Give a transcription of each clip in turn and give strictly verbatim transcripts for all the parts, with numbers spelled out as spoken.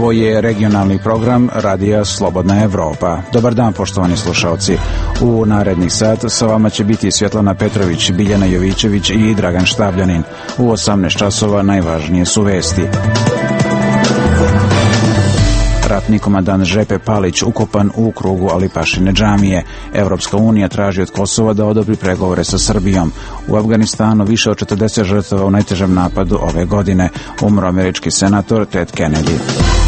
Ovo je regionalni program Radija Slobodna Evropa. Dobar dan, poštovani slušalci. U narednih sat sa vama će biti Svjetlana Petrović, Biljana Jovićević i Dragan Štabljanin. U osamnaest časova najvažnije su vesti. Ratni komandant Žepe Palić ukopan u krugu Alipašine džamije. Evropska unija traži od Kosova da odobri pregovore sa Srbijom. U Afganistanu više od četrdeset žrtava u najtežem napadu ove godine. Umro američki senator Ted Kennedy.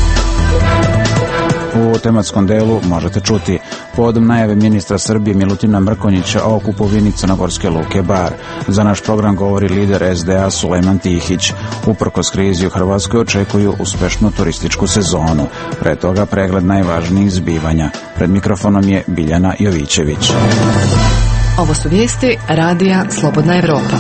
U tematskom delu možete čuti povodom najave ministra Srbije Milutina Mrkonjića o kupovini crnogorske luke Bar. Za naš program govori lider es de a Sulejman Tihić. Uprkos krizi u Hrvatskoj očekuju uspešnu turističku sezonu. Pre toga pregled najvažnijih zbivanja. Pred mikrofonom je Biljana Jovićević. Ovo su vijesti Radija Slobodna Evropa.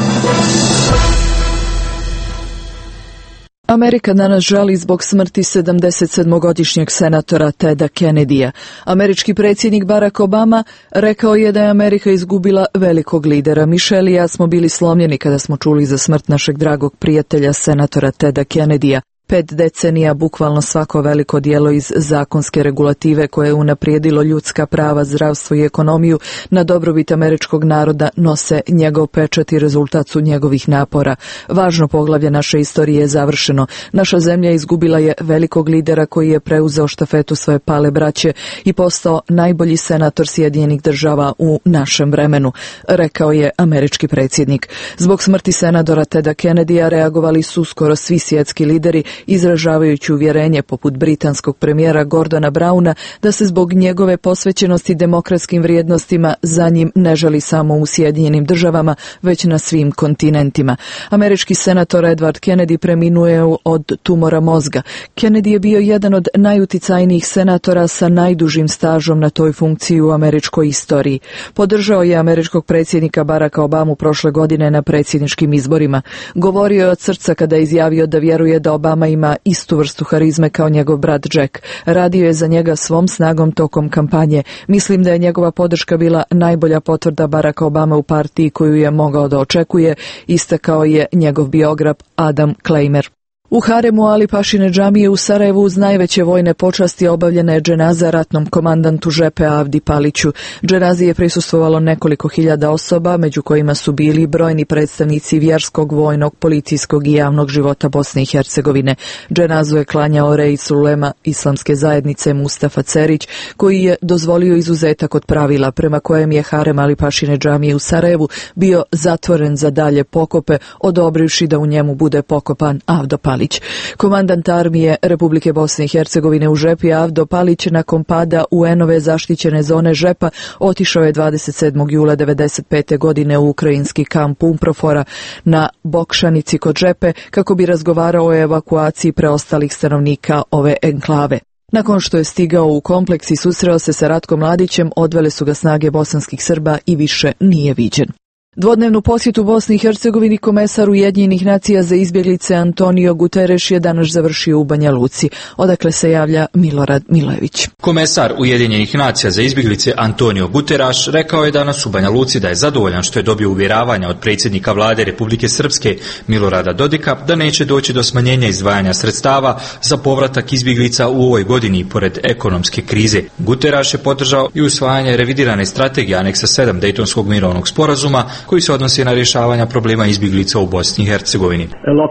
Amerika danas žali zbog smrti sedamdesetsedmogodišnjeg senatora Teda Kennedyja. Američki predsjednik Barack Obama rekao je da je Amerika izgubila velikog lidera. Michelle i ja smo bili slomljeni kada smo čuli za smrt našeg dragog prijatelja senatora Teda Kennedyja. Pet decenija, bukvalno svako veliko djelo iz zakonske regulative koje je unaprijedilo ljudska prava, zdravstvo i ekonomiju na dobrobit američkog naroda nose njegov pečat i rezultat su njegovih napora. Važno poglavlje naše istorije je završeno. Naša zemlja izgubila je velikog lidera koji je preuzeo štafetu svoje pale braće i postao najbolji senator Sjedinjenih država u našem vremenu, rekao je američki predsjednik. Zbog smrti senatora Teda Kennedyja reagovali su skoro svi svjetski lideri, izražavajući uvjerenje poput britanskog premijera Gordona Browna da se zbog njegove posvećenosti demokratskim vrijednostima za njim ne žali samo u Sjedinjenim državama, već na svim kontinentima. Američki senator Edward Kennedy preminuo je od tumora mozga. Kennedy je bio jedan od najuticajnijih senatora sa najdužim stažom na toj funkciji u američkoj istoriji. Podržao je američkog predsjednika Baracka Obamu prošle godine na predsjedničkim izborima. Govorio je od srca kada je izjavio da vjeruje da Obama ima istu vrstu harizme kao njegov brat Jack. Radio je za njega svom snagom tokom kampanje. Mislim da je njegova podrška bila najbolja potvrda Baracka Obama u partiji koju je mogao da očekuje, istakao je njegov biograf Adam Klejmer. U haremu Alipašine džamije u Sarajevu uz najveće vojne počasti obavljena je dženaza ratnom komandantu Žepe Avdi Paliću. Dženazi je prisustvovalo nekoliko hiljada osoba, među kojima su bili brojni predstavnici vjerskog, vojnog, policijskog i javnog života Bosne i Hercegovine. Dženazu je klanjao reis ulema islamske zajednice Mustafa Cerić, koji je dozvolio izuzetak od pravila prema kojem je harem Alipašine džamije u Sarajevu bio zatvoren za dalje pokope, odobrivši da u njemu bude pokopan Avdo Palić. Komandant armije Republike Bosne i Hercegovine u Žepi Avdo Palić nakon pada U En-ove zaštićene zone Žepa otišao je dvadeset sedmog jula devedeset pete godine u ukrajinski kamp Umprofora na Bokšanici kod Žepe kako bi razgovarao o evakuaciji preostalih stanovnika ove enklave. Nakon što je stigao u kompleks i susreo se sa Ratkom Mladićem, odvele su ga snage bosanskih Srba i više nije viđen. Dvodnevnu posjetu Bosni i Hercegovini komesar Ujedinjenih nacija za izbjeglice Antonio Guterres je danas završio u Banja Luci, odakle se javlja Milorad Milojević. Komesar Ujedinjenih nacija za izbjeglice Antonio Guterres rekao je danas u Banja Luci da je zadovoljan što je dobio uvjeravanja od predsjednika vlade Republike Srpske Milorada Dodika da neće doći do smanjenja izdvajanja sredstava za povratak izbjeglica u ovoj godini pored ekonomske krize. Guterres je podržao i usvajanje revidirane strategije aneksa sedam Dejtonskog mirovnog sporazuma koji se odnosi na rješavanje problema izbjeglica u Bosni i Hercegovini.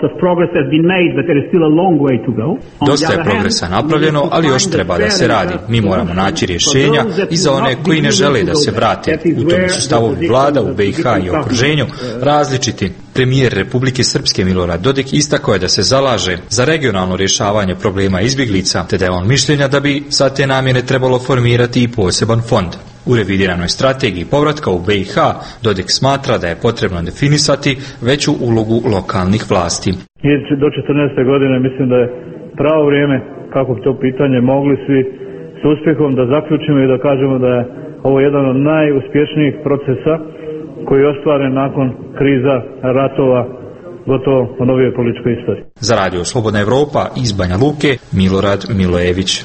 Dosta je progresa napravljeno, ali još treba da se radi. Mi moramo naći rješenja i za one koji ne žele da se vrate. U tom su stavovi vlada u be i ha i okruženju različiti. Premijer Republike Srpske Milorad Dodik istakao je da se zalaže za regionalno rješavanje problema izbjeglica, te da je on mišljenja da bi za te namjene trebalo formirati i poseban fond. U revidiranoj strategiji povratka u be i ha Dodik smatra da je potrebno definisati veću ulogu lokalnih vlasti. Do četrnaeste godine mislim da je pravo vrijeme kako bi to pitanje mogli svi s uspjehom da zaključimo i da kažemo da je ovo jedan od najuspješnijih procesa koji je ostvaren nakon kriza, ratova, gotovo u novijoj političkoj istoriji. Za Radio Slobodna Evropa iz Banja Luke, Milorad Milojević.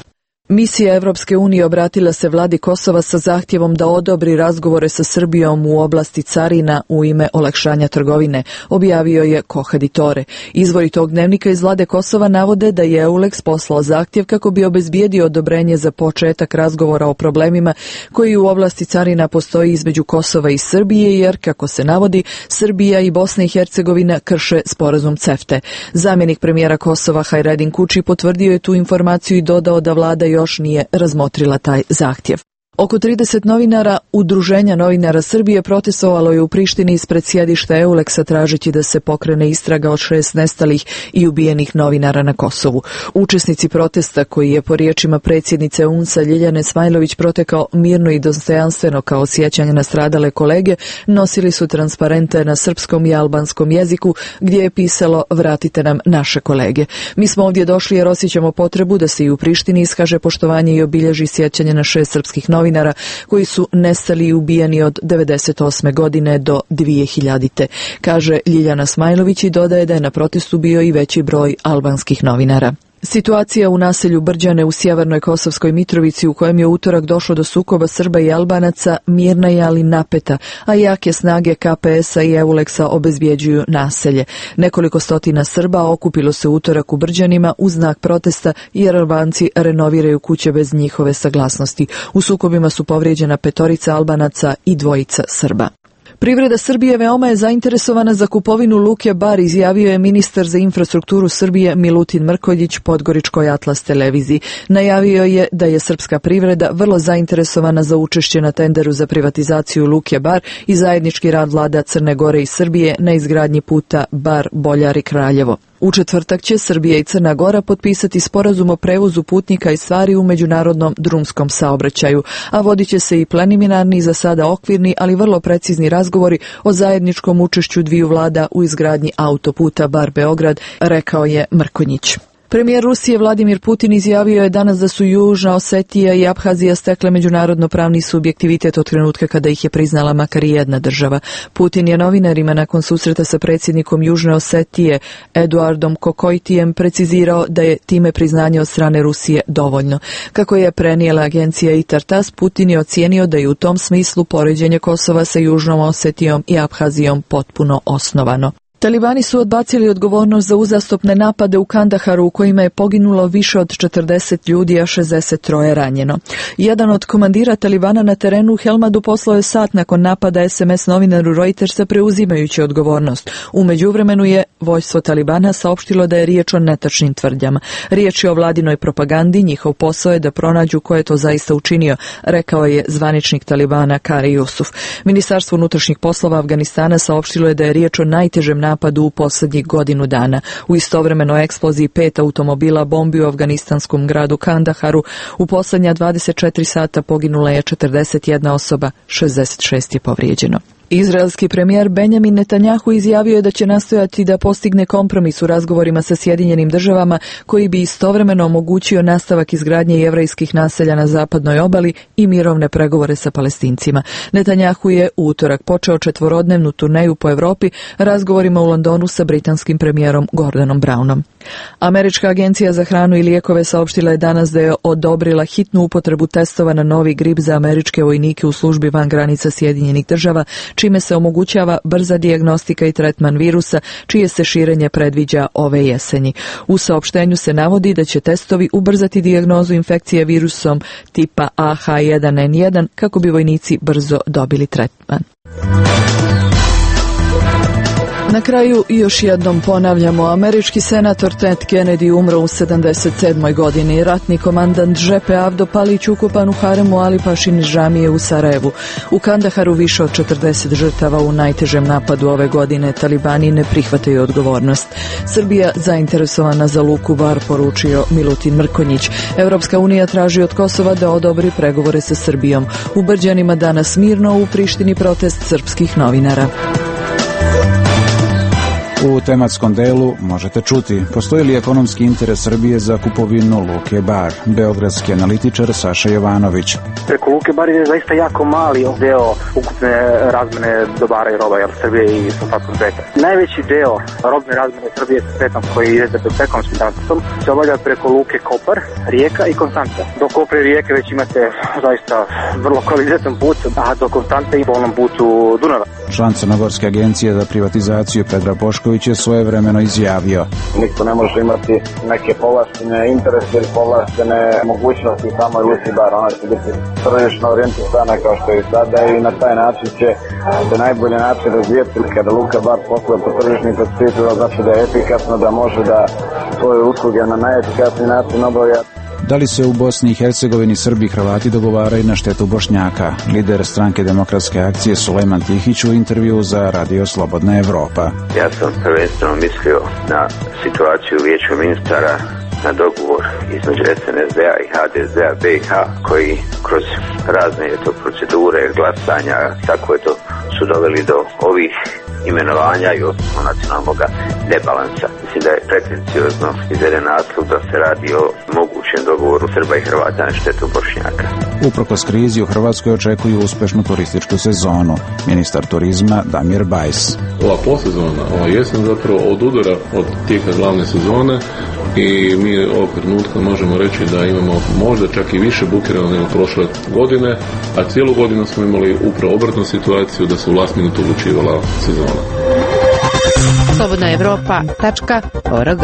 Misija Evropske unije obratila se vladi Kosova sa zahtjevom da odobri razgovore sa Srbijom u oblasti carina u ime olakšanja trgovine, objavio je Kohaditore. Izvori tog dnevnika iz vlade Kosova navode da je Eulex poslao zahtjev kako bi obezbijedio odobrenje za početak razgovora o problemima koji u oblasti carina postoji između Kosova i Srbije, jer, kako se navodi, Srbija i Bosna i Hercegovina krše sporazum CEFTA. Zamjenik premijera Kosova Hajredin Kuči potvrdio je tu informaciju i dodao da vlada još nije razmotrila taj zahtjev. Oko trideset novinara Udruženja novinara Srbije protestovalo je u Prištini ispred sjedišta Euleksa tražeći da se pokrene istraga od šest nestalih i ubijenih novinara na Kosovu. Učesnici protesta, koji je po riječima predsjednice U N S-a Ljiljane Smajlović protekao mirno i dostojanstveno kao sjećanje na stradale kolege, nosili su transparente na srpskom i albanskom jeziku gdje je pisalo "Vratite nam naše kolege". Mi smo ovdje došli jer osjećamo potrebu da se i u Prištini iskaže poštovanje i obilježi sjećanje na šest srpskih novinara novinara koji su nestali i ubijeni od devedeset osme godine do dvije hiljadite. Kaže Ljiljana Smajlović i dodaje da je na protestu bio i veći broj albanskih novinara. Situacija u naselju Brđane u sjevernoj Kosovskoj Mitrovici, u kojem je utorak došlo do sukoba Srba i Albanaca, mirna je ali napeta, a jake snage K P S-a i Euleksa obezbjeđuju naselje. Nekoliko stotina Srba okupilo se utorak u Brđanima u znak protesta jer Albanci renoviraju kuće bez njihove saglasnosti. U sukobima su povrijeđena petorica Albanaca i dvojica Srba. Privreda Srbije veoma je zainteresovana za kupovinu Luke Bar, izjavio je ministar za infrastrukturu Srbije Milutin Mrkonjić Podgoričkoj Atlas televiziji. Najavio je da je srpska privreda vrlo zainteresovana za učešće na tenderu za privatizaciju Luke Bar i zajednički rad vlada Crne Gore i Srbije na izgradnji puta Bar-Boljari-Kraljevo. U četvrtak će Srbija i Crna Gora potpisati sporazum o prevozu putnika i stvari u međunarodnom drumskom saobraćaju, a vodit će se i preliminarni, za sada okvirni, ali vrlo precizni razgovori o zajedničkom učešću dviju vlada u izgradnji autoputa Bar-Beograd, rekao je Mrkonjić. Premijer Rusije Vladimir Putin izjavio je danas da su Južna Osetija i Abhazija stekle međunarodno pravni subjektivitet od trenutka kada ih je priznala makar i jedna država. Putin je novinarima nakon susreta sa predsjednikom Južne Osetije Eduardom Kokojtijem precizirao da je time priznanje od strane Rusije dovoljno. Kako je prenijela agencija Itar-Tas, Putin je ocijenio da je u tom smislu poređenje Kosova sa Južnom Osetijom i Abhazijom potpuno osnovano. Talibani su odbacili odgovornost za uzastopne napade u Kandaharu u kojima je poginulo više od četrdeset ljudi, a šezdeset troje ranjeno. Jedan od komandira Talibana na terenu u Helmadu poslao je sat nakon napada S M S novinaru Reutersa preuzimajući odgovornost. U međuvremenu je vojstvo Talibana saopštilo da je riječ o netačnim tvrdnjama. Riječ je o vladinoj propagandi, njihov posao je da pronađu ko je to zaista učinio, rekao je zvaničnik Talibana Kari Jusuf. Ministarstvo unutrašnjih poslova Afganistana saopštilo je da je riječ o najtežem napadu napadu u posljednjih godinu dana. U istovremeno eksploziji pet automobila bombi u afganistanskom gradu Kandaharu u posljednja dvadeset četiri sata poginula je četrdeset jedna osoba, šezdeset šest je povrijeđeno. Izraelski premijer Benjamin Netanjahu izjavio je da će nastojati da postigne kompromis u razgovorima sa Sjedinjenim državama koji bi istovremeno omogućio nastavak izgradnje jevrejskih naselja na zapadnoj obali i mirovne pregovore sa Palestincima. Netanjahu je u utorak počeo četvorodnevnu turneju po Europi razgovorima u Londonu sa britanskim premijerom Gordonom Brownom. Američka agencija za hranu i lijekove saopštila je danas da je odobrila hitnu upotrebu testova na novi grip za američke vojnike u službi van granica Sjedinjenih država, čime se omogućava brza dijagnostika i tretman virusa, čije se širenje predviđa ove jesenji. U saopštenju se navodi da će testovi ubrzati dijagnozu infekcije virusom tipa A H jedan N jedan kako bi vojnici brzo dobili tretman. Na kraju još jednom ponavljamo, američki senator Ted Kennedy umro u sedamdeset sedmoj godini. Ratni komandant Džepe Avdo Palić ukopan u haremu Ali Pašin džamije u Sarajevu. U Kandaharu više od četrdeset žrtava u najtežem napadu ove godine. Talibani ne prihvataju odgovornost. Srbija zainteresovana za Luku Bar, poručio Milutin Mrkonjić. Europska unija traži od Kosova da odobri pregovore sa Srbijom. U Brđanima danas mirno, u Prištini protest srpskih novinara. U tematskom delu možete čuti postoji li ekonomski interes Srbije za kupovinu Luke Bar. Beogradski analitičar Saša Jovanović. Preko Luke Bar je zaista jako mali deo ukupne razmene dobara i roba Srbije i sa ostatkom sveta. Najveći deo robne razmene Srbije sa svetom koji ide s ekonomskim transportom se obavlja preko Luke Kopar, Rijeka i Konstanta. Do Kopra i Rijeke već imate zaista vrlo kvalitetan put, a do Konstante i volnom putu Dunava. Član Crnogorske agencije za privatizaciju Predrag Bošković je svojevremeno izjavio: Niko ne može imati neke povlaštene interese ili povlaštene mogućnosti u samoj Luci Bar. Ona će biti tržišno orijentisana kao što je i sada i na taj način će se najbolji način razvijeti. Kada Luka Bar posluje po tržišnim principima, znači da je efikasno, da može da svoje usluge na najefikasniji način obavlja. Da li se u Bosni i Hercegovini Srbi i Hrvati dogovaraju na štetu Bošnjaka? Lider stranke Demokratske akcije Sulejman Tihić u intervju za Radio Slobodna Evropa. Ja sam prvenstveno mislio na situaciju Vijeća ministara, na dogovor između es en es de a i ha de ze a be i ha koji kroz razne to procedure glasanja, tako je to, su doveli do ovih imenovanja i odnosno nacionalnog debalansa. Mislim da je pretenciozno izveden naslov da se radi o mogućem dogovoru Srba i Hrvata na štetu Bošnjaka. Uprkos krizi u Hrvatskoj očekuju uspešnu turističku sezonu. Ministar turizma Damir Bajs. Ova posezona, ova jesen zapravo odudara od tijeka glavne sezone i mi ovog trenutka možemo reći da imamo možda čak i više bukirano nego prošle godine, a cijelu godinu smo imali upravo obratnu situaciju da se u last minutu odlučivala sezona. slobodna evropa tačka org.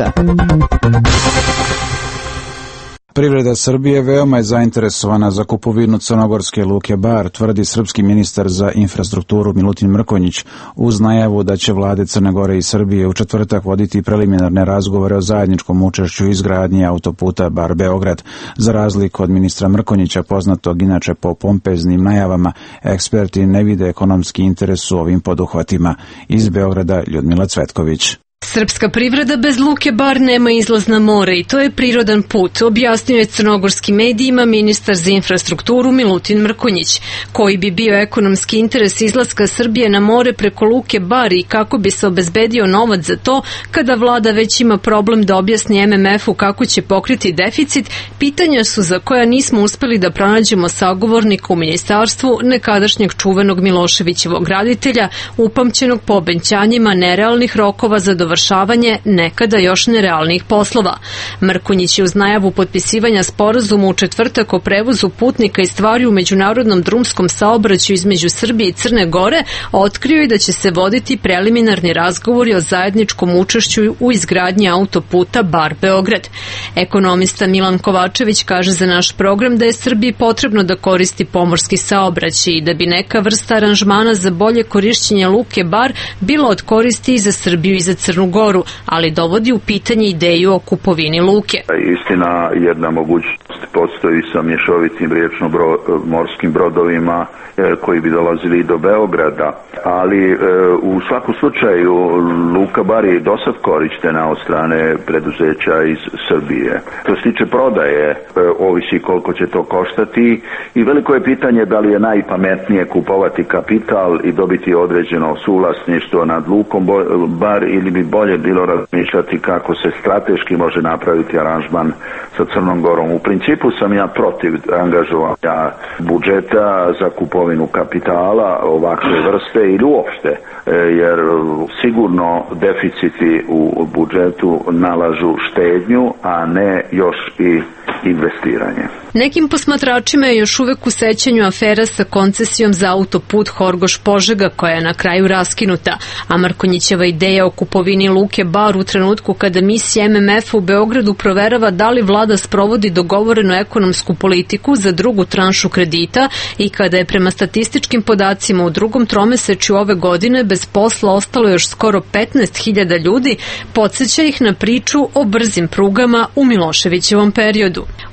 Privreda Srbije veoma je zainteresovana za kupovinu crnogorske Luke Bar, tvrdi srpski ministar za infrastrukturu Milutin Mrkonjić, uz najavu da će vlade Crne Gore i Srbije u četvrtak voditi preliminarne razgovore o zajedničkom učešću izgradnje autoputa Bar Beograd. Za razliku od ministra Mrkonjića, poznatog inače po pompeznim najavama, eksperti ne vide ekonomski interes u ovim poduhvatima. Iz Beograda Ljudmila Cvetković. Srpska privreda bez Luke Bar nema izlaz na more i to je prirodan put, objasnio je crnogorskim medijima ministar za infrastrukturu Milutin Mrkonjić. Koji bi bio ekonomski interes izlaska Srbije na more preko Luke Bar i kako bi se obezbedio novac za to, kada vlada već ima problem da objasni em em efu kako će pokriti deficit, pitanja su za koja nismo uspeli da pronađemo sagovornika u ministarstvu nekadašnjeg čuvenog Miloševićevog graditelja, upamćenog po obećanjima nerealnih rokova za dovršavanje nekada još nerealnih poslova. Mrkonjić je uz najavu potpisivanja sporazuma u četvrtak o prevozu putnika i stvari u međunarodnom drumskom saobraćaju između Srbije i Crne Gore otkrio i da će se voditi preliminarni razgovori o zajedničkom učešću u izgradnji autoputa Bar Beograd. Ekonomista Milan Kovačević kaže za naš program da je Srbiji potrebno da koristi pomorski saobraćaj i da bi neka vrsta aranžmana za bolje korišćenje Luke Bar bilo od koristi i za Srbiju i za Crnu Goru, ali dovodi u pitanje ideju o kupovini luke. Istina, jedna mogućnost postoji sa mješovitim riječno-morskim brodovima koji bi dolazili do Beograda, ali u svakom slučaju Luka Bar je do sad korištena od strane preduzeća iz Srbije. Što se tiče prodaje, ovisi koliko će to koštati i veliko je pitanje da li je najpametnije kupovati kapital i dobiti određeno suvlasništvo nad Lukom Bar ili bi bolje bilo razmišljati kako se strateški može napraviti aranžman sa Crnom Gorom. U principu sam ja protiv angažovanja budžeta za kupovinu kapitala ovakve vrste ili uopšte, jer sigurno deficiti u budžetu nalažu štednju, a ne još i investiranje. Nekim posmatračima je još uvek u sećanju afera sa koncesijom za autoput Horgoš-Požega koja je na kraju raskinuta, a Mrkonjićeva ideja o kupovini Luke Bar u trenutku kada misija em em efa u Beogradu proverava da li vlada sprovodi dogovorenu ekonomsku politiku za drugu tranšu kredita i kada je prema statističkim podacima u drugom tromesečju ove godine bez posla ostalo još skoro petnaest hiljada ljudi, podsjeća ih na priču o brzim prugama u Miloševićevom periodu.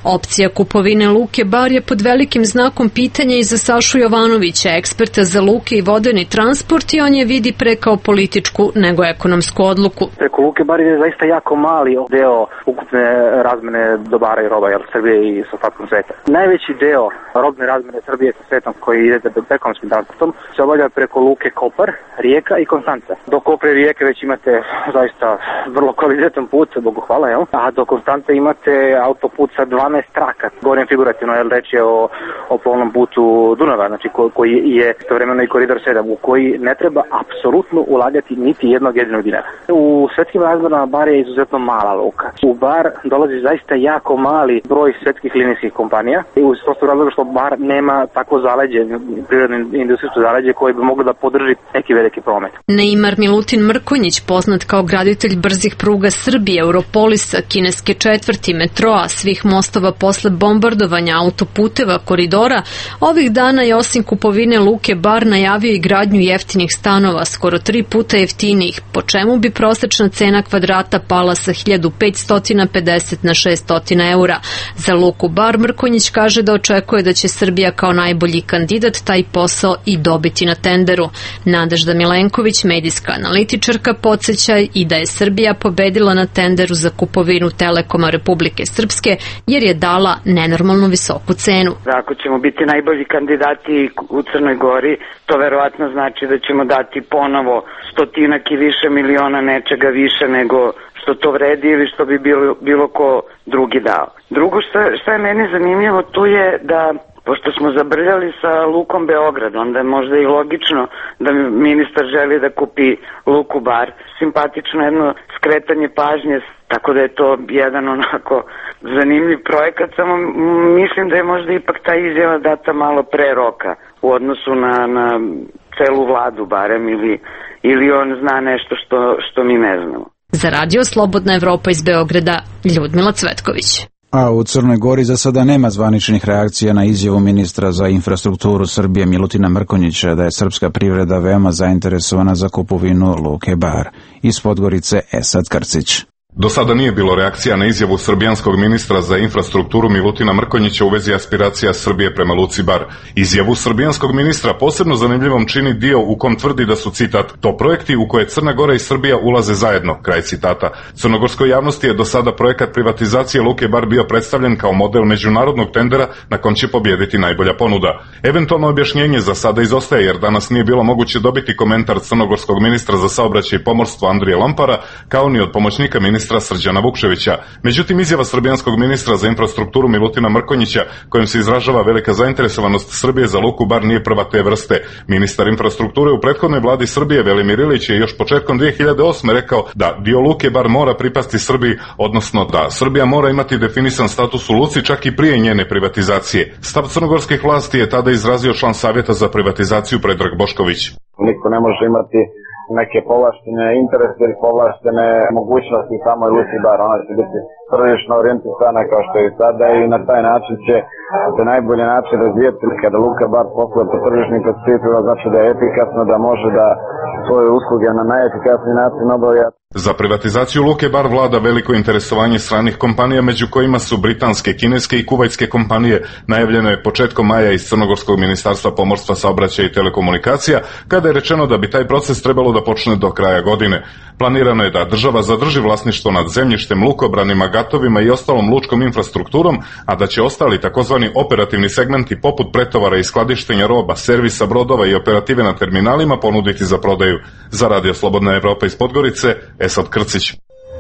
Opcija kupovine luke Bar je pod velikim znakom pitanja i za Sašu Jovanovića, eksperta za luke i vodeni transport, i on je vidi pre kao političku nego ekonomsku odluku. Preko luke Bar je zaista jako mali deo ukupne razmene dobara i roba, jel, Srbije i sa ostatkom sveta. Najveći deo robne razmene Srbije sa svetom koji ide ekonomskim transportom se obavlja preko luke Kopar, Rijeka i Konstanca. Do Kopra i Rijeke već imate zaista vrlo kvalitetan put, Bogu hvala, jel? A do Konstance imate autoput sa dvanaest traka. Govorim figurativno, jel, reč je o, o plovnom putu Dunava, znači ko, koji je istovremeno i koridor sedam, u koji ne treba apsolutno ulagati niti jednog jedinog dinara. U svetskim razmerama Bar je izuzetno mala luka. U Bar dolazi zaista jako mali broj svetskih linijskih kompanija i uz prostog razloga što Bar nema takvo zaleđe, prirodno industrijsko zaleđe koje bi moglo da podrži neki veliki promet. Neymar Milutin Mrkonjić, poznat kao graditelj brzih pruga Srbije, Europolisa, kineske četvrti, metroa, svih mostova posle bombardovanja, autoputeva, koridora, ovih dana je osim kupovine luke Bar najavio i gradnju jeftinih stanova, skoro tri puta jeftinijih, po čemu bi prosečna cena kvadrata pala sa hiljadu petsto pedeset na šesto eura. Za luku Bar Mrkonjić kaže da očekuje da će Srbija kao najbolji kandidat taj posao i dobiti na tenderu. Nadežda Milenković, medijska analitičarka, podsjeća i da je Srbija pobedila na tenderu za kupovinu Telekoma Republike Srpske jer je dala nenormalno visoku cenu. Ako ćemo biti najbolji kandidati u Crnoj Gori, to verovatno znači da ćemo dati ponovo stotinak i više miliona nečega više nego što to vredi ili što bi bilo, bilo ko drugi dao. Drugo što, što je meni zanimljivo tu je da pošto smo zabrljali sa lukom Beograd, onda je možda i logično da ministar želi da kupi luku Bar. Simpatično jedno skretanje pažnje, tako da je to jedan onako zanimljiv projekat, samo mislim da je možda ipak ta izjava data malo pre roka u odnosu na, na celu vladu barem, ili, ili on zna nešto što, što mi ne znamo. Za radio Slobodna Evropa iz Beograda, Ljudmila Cvetković. A u Crnoj Gori za sada nema zvaničnih reakcija na izjavu ministra za infrastrukturu Srbije Milutina Mrkonjića da je srpska privreda veoma zainteresovana za kupovinu luke Bar. Iz Podgorice Esad Krcić. Do sada nije bilo reakcija na izjavu srbijanskog ministra za infrastrukturu Milutina Mrkonjića u vezi aspiracija Srbije prema luci Bar. Izjavu srbijanskog ministra posebno zanimljivom čini dio u kom tvrdi da su, citat, to projekti u koje Crna Gora i Srbija ulaze zajedno, kraj citata. Crnogorskoj javnosti je do sada projekat privatizacije luke Bar bio predstavljen kao model međunarodnog tendera na kom će pobjediti najbolja ponuda. Eventualno objašnjenje za sada izostaje jer danas nije bilo moguće dobiti komentar crnogorskog ministra za saobraćaj i pomorstvo Andrije Lampara, kao ni od pomoćnika ministra Srđana Vukčevića. Međutim, izjava srbijanskog ministra za infrastrukturu Milutina Mrkonjića, kojim se izražava velika zainteresovanost Srbije za luku Bar, nije prva te vrste. Ministar infrastrukture u prethodnoj vladi Srbije Velimir Ilić je još početkom dve hiljade osme rekao da dio luke Bar mora pripasti Srbiji, odnosno da Srbija mora imati definisan status u luci čak i prije njene privatizacije. Stav crnogorskih vlasti je tada izrazio član Savjeta za privatizaciju Predrag Bošković. Niko ne može imati neke povlaštene interese ili povlaštene mogućnosti u samoj luci Bar. Ona će biti tržišno orijentisana kao što je i sada i na taj način će se najbolji način razvijeti. Kada luka Bar posluje po tržišnim kapacitetima, znači da je efikasno, da može da svoje usluge na najefikasniji način obavlja. Za privatizaciju luke Bar vlada veliko interesovanje stranih kompanija, među kojima su britanske, kineske i kuvajtske kompanije. Najavljeno je početkom maja iz Crnogorskog ministarstva pomorstva, saobraćaja i telekomunikacija, kada je rečeno da bi taj proces trebalo da počne do kraja godine. Planirano je da država zadrži vlasništvo nad zemljištem, lukobranima, gatovima i ostalom lučkom infrastrukturom, a da će ostali takozvani operativni segmenti poput pretovara i skladištenja roba, servisa brodova i operative na terminalima ponuditi za prodaju. Za radio Slobodna Evropa iz Podgorice, Esad Krcić.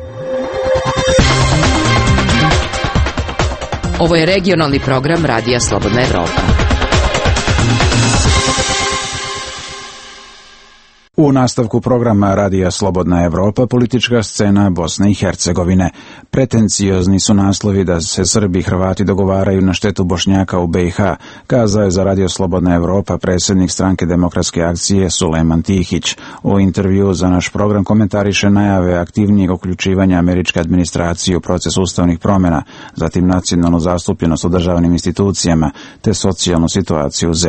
Ovo je regionalni program Radija Slobodna Evropa. U nastavku programa Radija Slobodna Evropa politička scena Bosne i Hercegovine. Pretenciozni su naslovi da se Srbi i Hrvati dogovaraju na štetu Bošnjaka u B i H, kazao je za Radio Slobodna Evropa predsjednik Stranke demokratske akcije Sulejman Tihić. U intervju za naš program komentariše najave aktivnijeg uključivanja američke administracije u proces ustavnih promjena, zatim nacionalnu zastupljenost u državnim institucijama te socijalnu situaciju u zemlji.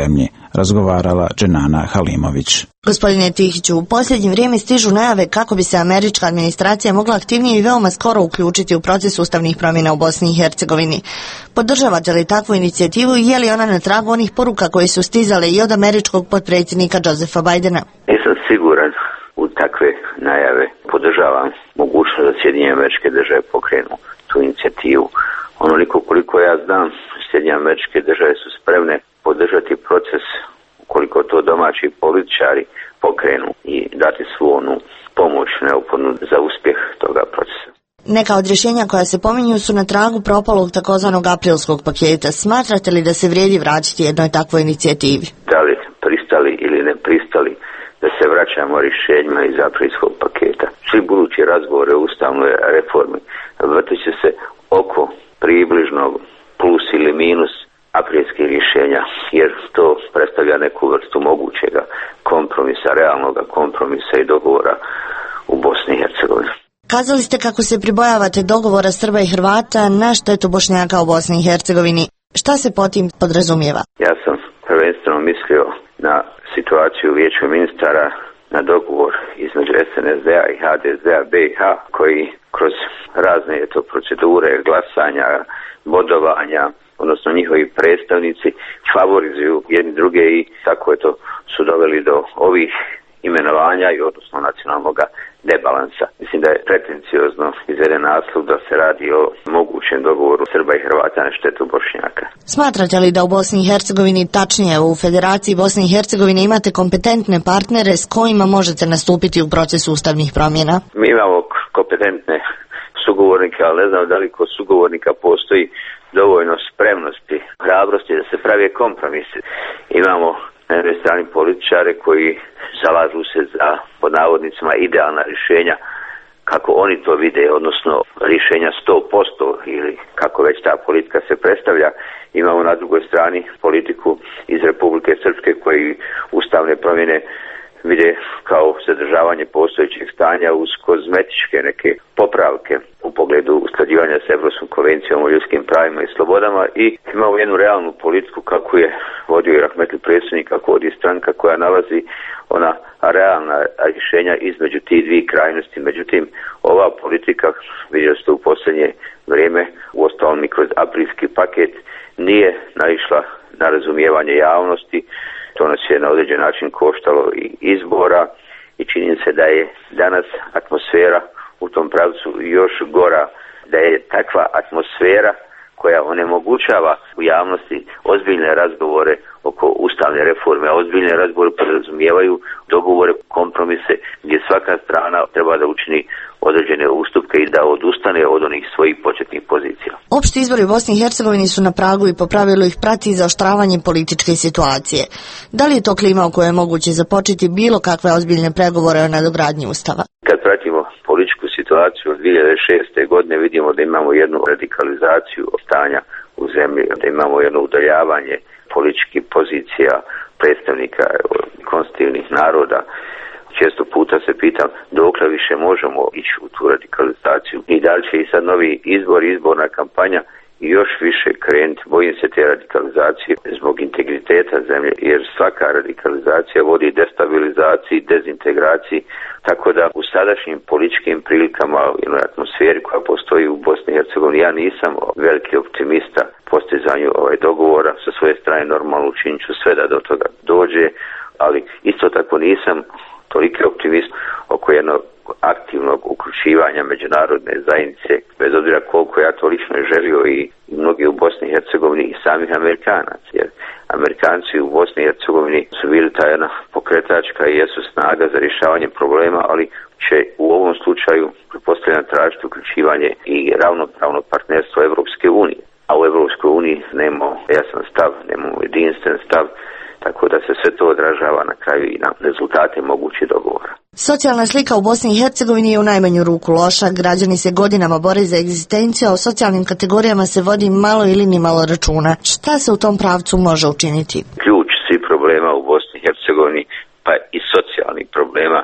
razgovarala Dženana Halimović. Gospodine Tihiću, u posljednje vrijeme stižu najave kako bi se američka administracija mogla aktivnije i veoma skoro uključiti u proces ustavnih promjena u Bosni i Hercegovini. Podržavate li takvu inicijativu i je li ona na tragu onih poruka koje su stizale i od američkog potpredsjednika Josepha Bidena? Nisam siguran u takve najave. Podržavam mogućnost da Sjedinjene Američke Države pokrenu tu inicijativu. Onoliko koliko ja znam, Sjedinjene Američke Države su spremne podržati proces ukoliko to domaći političari pokrenu i dati svu onu pomoć neophodnu za uspjeh toga procesa. Neka od rješenja koja se pominju su na tragu propalog takozvanog aprilskog paketa. Smatrate li da se vrijedi vratiti jednoj takvoj inicijativi? Da li pristali ili ne pristali da se vraćamo rješenjima iz aprilskog paketa? Svi budući razgovore o ustavnoj reformi vrtit će se oko približno plus ili minus aprilskih rješenja, jer to predstavlja neku vrstu mogućega kompromisa, realnog kompromisa i dogovora u Bosni i Hercegovini. Kazali ste kako se pribojavate dogovora Srba i Hrvata na štetu Bošnjaka u Bosni i Hercegovini. Šta se po tim podrazumijeva? Ja sam prvenstveno mislio na situaciju u Vijeću ministara, na dogovor između es en es de-a i ha de ze-a be i ha, koji kroz razne to procedure, glasanja, bodovanja, odnosno njihovi predstavnici favorizuju jedni druge i tako je to su doveli do ovih imenovanja i odnosno nacionalnog debalansa. Mislim da je pretenciozno izveden naslov da se radi o mogućem dogovoru Srba i Hrvata na štetu Bošnjaka. Smatrate li da u Bosni i Hercegovini, tačnije u Federaciji Bosne i Hercegovine, imate kompetentne partnere s kojima možete nastupiti u procesu ustavnih promjena? Mi imamo kompetentne sugovornike, ali ne znam da li kod sugovornika postoji dovoljno spremnosti, hrabrosti da se prave kompromisi. Imamo na jednoj strani političare koji zalažu se za, pod navodnicima, idealna rješenja kako oni to vide, odnosno rješenja sto posto ili kako već ta politika se predstavlja. Imamo na drugoj strani politiku iz Republike Srpske koji ustavne promjene vide kao zadržavanje postojećeg stanja uz kozmetičke neke popravke u pogledu usklađivanja s Evropskom konvencijom o ljudskim pravima i slobodama i imamo jednu realnu politiku kako je vodio i rahmetli predsjednik, kako vodi stranka koja nalazi ona realna rješenja između tih dvije krajnosti. Međutim, ova politika, vidjeli ste u posljednje vrijeme, uostalom i kroz aprilski paket, nije naišla na razumijevanje javnosti. To nas je na određen način koštalo i izbora i čini se da je danas atmosfera u tom pravcu još gora, da je takva atmosfera koja onemogućava u javnosti ozbiljne razgovore oko ustavne reforme, a ozbiljne razgovore podrazumijevaju dogovore, kompromise gdje svaka strana treba da učini određene ustupke i da odustane od onih svojih početnih pozicija. Opšti izbori u Bosni i Hercegovini su na pragu i po pravilu ih prati zaoštravanje političke situacije. Da li je to klima u kojoj je moguće započeti bilo kakve ozbiljne pregovore o nadogradnji ustava? Kad pratimo političku situaciju od dvije hiljade šeste. godine vidimo da imamo jednu radikalizaciju stanja u zemlji, da imamo jedno udaljavanje političkih pozicija predstavnika konstitutivnih naroda. Često puta se pitam dokle više možemo ići u tu radikalizaciju i da li će i sad novi izbor, izborna kampanja i još više krenuti. Bojim se te radikalizacije zbog integriteta zemlje, jer svaka radikalizacija vodi destabilizaciji, dezintegraciji, tako da u sadašnjim političkim prilikama, u jednoj atmosferi koja postoji u Bosni i Hercegovini, ja nisam veliki optimista postizanju ovaj dogovora. Sa svoje strane normalno učinit ću sve da do toga dođe, ali isto tako nisam toliki optimist oko jednog aktivnog uključivanja međunarodne zajednice, bez obzira koliko ja to lično želio i mnogi u Bosni i Hercegovini i samih Amerikanaca, jer Amerikanci u Bosni i Hercegovini su bili ta jedna pokretačka i jesu snaga za rješavanje problema, ali će u ovom slučaju pretpostavljam tražiti uključivanje i ravnopravno partnerstvo Evropske unije. A u Evropskoj uniji nemamo jasan stav, nemamo jedinstven stav, tako da se sve to odražava na kraju i na rezultate mogućih dogovora. Socijalna slika u Bosni i Hercegovini je u najmanju ruku loša. Građani se godinama bore za egzistenciju, a o socijalnim kategorijama se vodi malo ili ni malo računa. Šta se u tom pravcu može učiniti? Ključ svih problema u Bosni i Hercegovini, pa i socijalnih problema,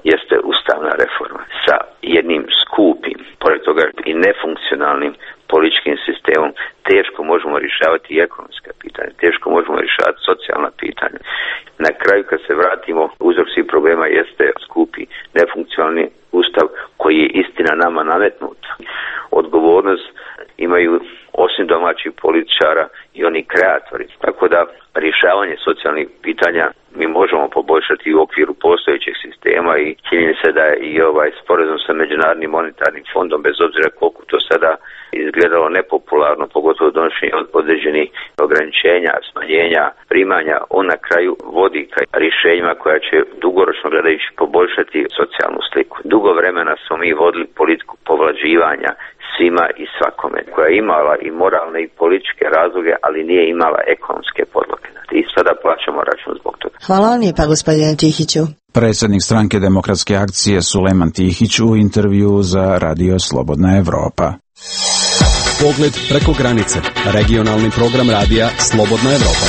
jeste ustavna reforma sa jednim skupim, pored toga i nefunkcionalnim političkim sistemom. Teško možemo rješavati i ekonomska pitanja, teško možemo rješavati socijalna pitanja. Na kraju kad se vratimo, uzrok svih problema jeste skupi, nefunkcionalni ustav koji je istina nama nametnut. Odgovornost imaju osim domaćih političara i oni kreatori. Tako da rješavanje socijalnih pitanja mi možemo poboljšati u okviru postojećeg sistema i čini se da je i ovaj sporazum sa Međunarodnim monetarnim fondom, bez obzira koliko to sada izgledalo nepopularno, pogotovo donošenje određenih ograničenja, smanjenja, primanja, on na kraju vodi ka rješenjima koja će dugoročno gledajući poboljšati socijalnu sliku. Dugo vremena smo mi vodili politiku povlađivanja svima i svakome, koja je imala i moralne i političke razloge, ali nije imala ekonomske podloge. I sada plaćamo račun zbog toga. Hvala vam lijepa, gospodine Tihiću. Predsjednik Stranke demokratske akcije Sulejman Tihić u intervju za Radio Slobodna Evropa. Pogled preko granice. Regionalni program radija Slobodna Evropa.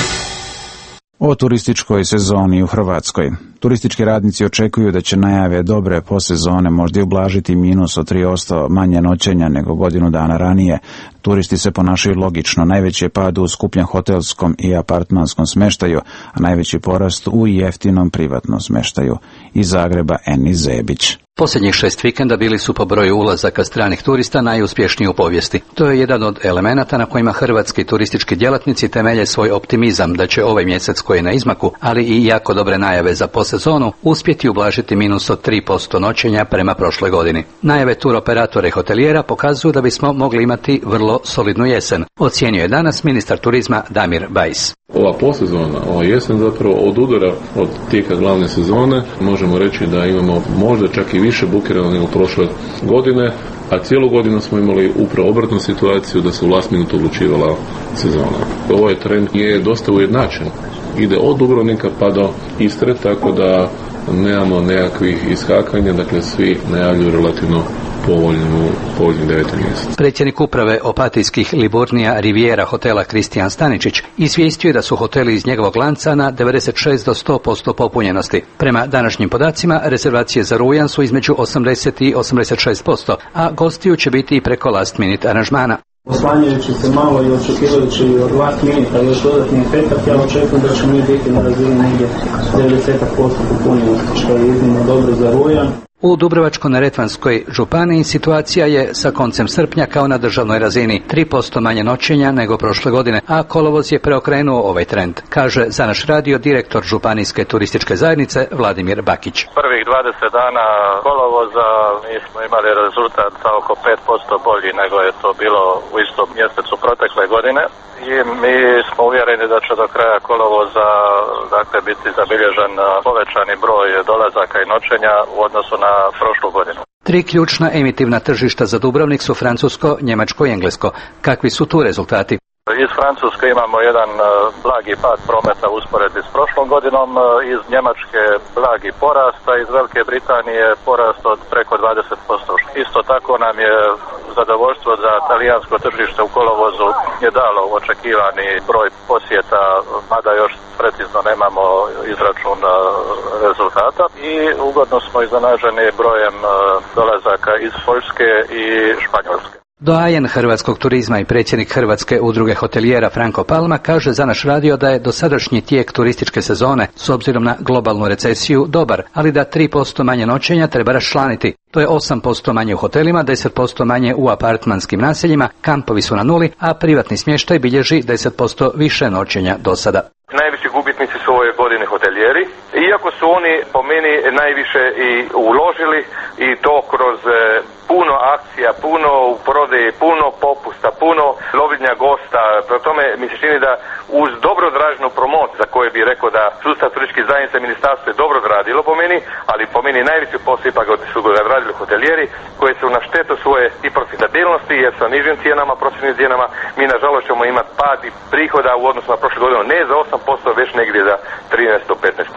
O turističkoj sezoni u Hrvatskoj. Turistički radnici očekuju da će najave dobre posezone možda i ublažiti minus od tri posto manje noćenja nego godinu dana ranije. Turisti se ponašaju logično. Najveći je pad u skupljom hotelskom i apartmanskom smeštaju, a najveći porast u jeftinom privatnom smeštaju. Iz Zagreba Eni Zebić. Posljednjih šest vikenda bili su po broju ulazaka stranih turista najuspješniji u povijesti. To je jedan od elemenata na kojima hrvatski turistički djelatnici temelje svoj optimizam da će ovaj mjesec koji je na izmaku, ali i jako dobre najave za posezonu, uspjeti ublažiti minus od tri posto noćenja prema prošloj godini. Najave turoperatora i hotelijera pokazuju da bismo mogli imati vrlo solidnu jesen, ocijenio je danas ministar turizma Damir Bajs. Ova posezona, ova jesen zapravo odudara od tijeka glavne sezone. Možemo reći da imamo možda čak i više bukera nego prošle godine, a cijelu godinu smo imali upravo obratnu situaciju da se u last minute odlučivala sezona. Ovaj trend je dosta ujednačen. Ide od Dubrovnika pa do Istre, tako da nemamo nekakvih iskakanja, dakle svi najavljuju relativno povoljnu, povoljni deveti mjesec. Predsjednik uprave Opatijskih Liburnija Riviera hotela Kristijan Staničić izvijestio je da su hoteli iz njegovog lanca na devedeset šest do sto posto popunjenosti. Prema današnjim podacima, rezervacije za rujan su između osamdeset i osamdeset šest posto, a gostiju će biti i preko last minute aranžmana. Oslanjajući se malo i očekivajući od last minute još dodatni efekt, ja očekujem da ćemo mi biti na razini negdje devedeset posto popunjenosti, što je iznimno dobro za rujan. U Dubrovačko-neretvanskoj županiji situacija je sa koncem srpnja kao na državnoj razini, tri posto manje noćenja nego prošle godine, a kolovoz je preokrenuo ovaj trend, kaže za naš radio direktor županijske turističke zajednice Vladimir Bakić. Prvih dvadeset dana kolovoza mi smo imali rezultat za oko pet posto bolji nego je to bilo u istom mjesecu protekle godine. I mi smo uvjereni da će do kraja kolovoza dakle, biti zabilježen povećani broj dolazaka i noćenja u odnosu na prošlu godinu. Tri ključna emitivna tržišta za Dubrovnik su Francusko, Njemačko i Englesko. Kakvi su tu rezultati? Iz Francuske imamo jedan blagi pad prometa u usporedbi s prošlom godinom, iz Njemačke blagi porast, a iz Velike Britanije porast od preko dvadeset posto. Isto tako nam je zadovoljstvo za talijansko tržište u kolovozu je dalo očekivani broj posjeta, mada još precizno nemamo izračun rezultata i ugodno smo iznenađeni brojem dolazaka iz Poljske i Španjolske. Doajen hrvatskog turizma i predsjednik Hrvatske udruge hotelijera Franko Palma kaže za naš radio da je dosadašnji tijek turističke sezone s obzirom na globalnu recesiju dobar, ali da tri posto manje noćenja treba raščlaniti. To je osam posto manje u hotelima, deset posto manje u apartmanskim naseljima, kampovi su na nuli, a privatni smještaj bilježi deset posto više noćenja do sada. Najveći gubitnici su ove godine hotelijeri, iako su oni po meni najviše i uložili i to kroz puno akcija, puno u prodaji, puno popusta, puno lovilja gosta. Pro tome mi se čini da uz dobro odrađenu promociju, za koje bi rekao da sustav turističkih zajednica i ministarstvo je dobro odradilo po meni, ali po meni najveći posao ipak su ga odradili hotelijeri koji su na štetu svoje i profitabilnosti jer sa nižim cijenama, prosječnim cijenama mi nažalost ćemo imati pad i prihoda u odnosu na prošlu godinu ne za osam posto, već negdje za trinaest do petnaest posto.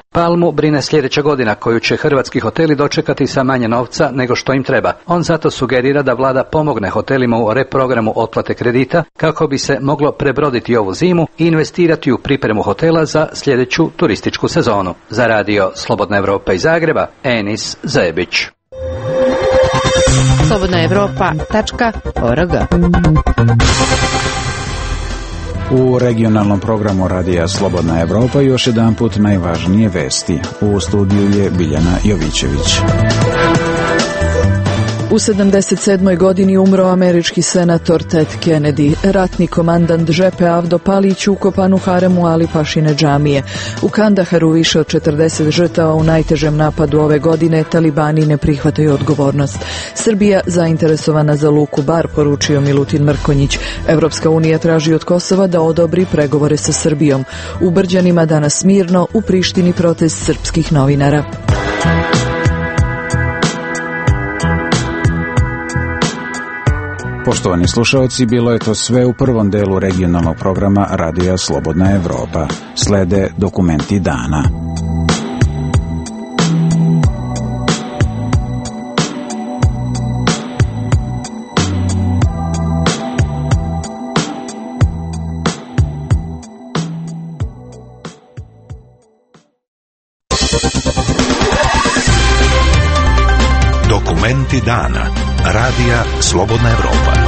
Palmu brine sljedeća godina koju će hrvatski hoteli dočekati sa manje novca nego što im treba. On zato sugerira da vlada pomogne hotelima u reprogramu otplate kredita kako bi se moglo prebroditi ovu zimu i investirati u pripremu hotela za sljedeću turističku sezonu. Za radio Slobodna Evropa iz Zagreba, Enis Zebić. slobodna evropa tačka org. U regionalnom programu radija Slobodna Evropa još jedan put najvažnije vesti. U studiju je Biljana Jovićević. U sedamdeset sedmoj godini umro američki senator Ted Kennedy, ratni komandant žepe Avdo Palić ukopan u haremu Ali Pašine džamije. U Kandaharu više od četrdeset žrtava u najtežem napadu ove godine, talibani ne prihvataju odgovornost. Srbija zainteresovana za luku Bar, poručio Milutin Mrkonjić. Evropska unija traži od Kosova da odobri pregovore sa Srbijom. U Brđanima danas mirno, u Prištini protest srpskih novinara. Poštovani slušalci, bilo je to sve u prvom delu regionalnog programa Radija Slobodna Evropa. Slede dokumenti dana. Dokumenti dana. Radija Slobodna Evropa.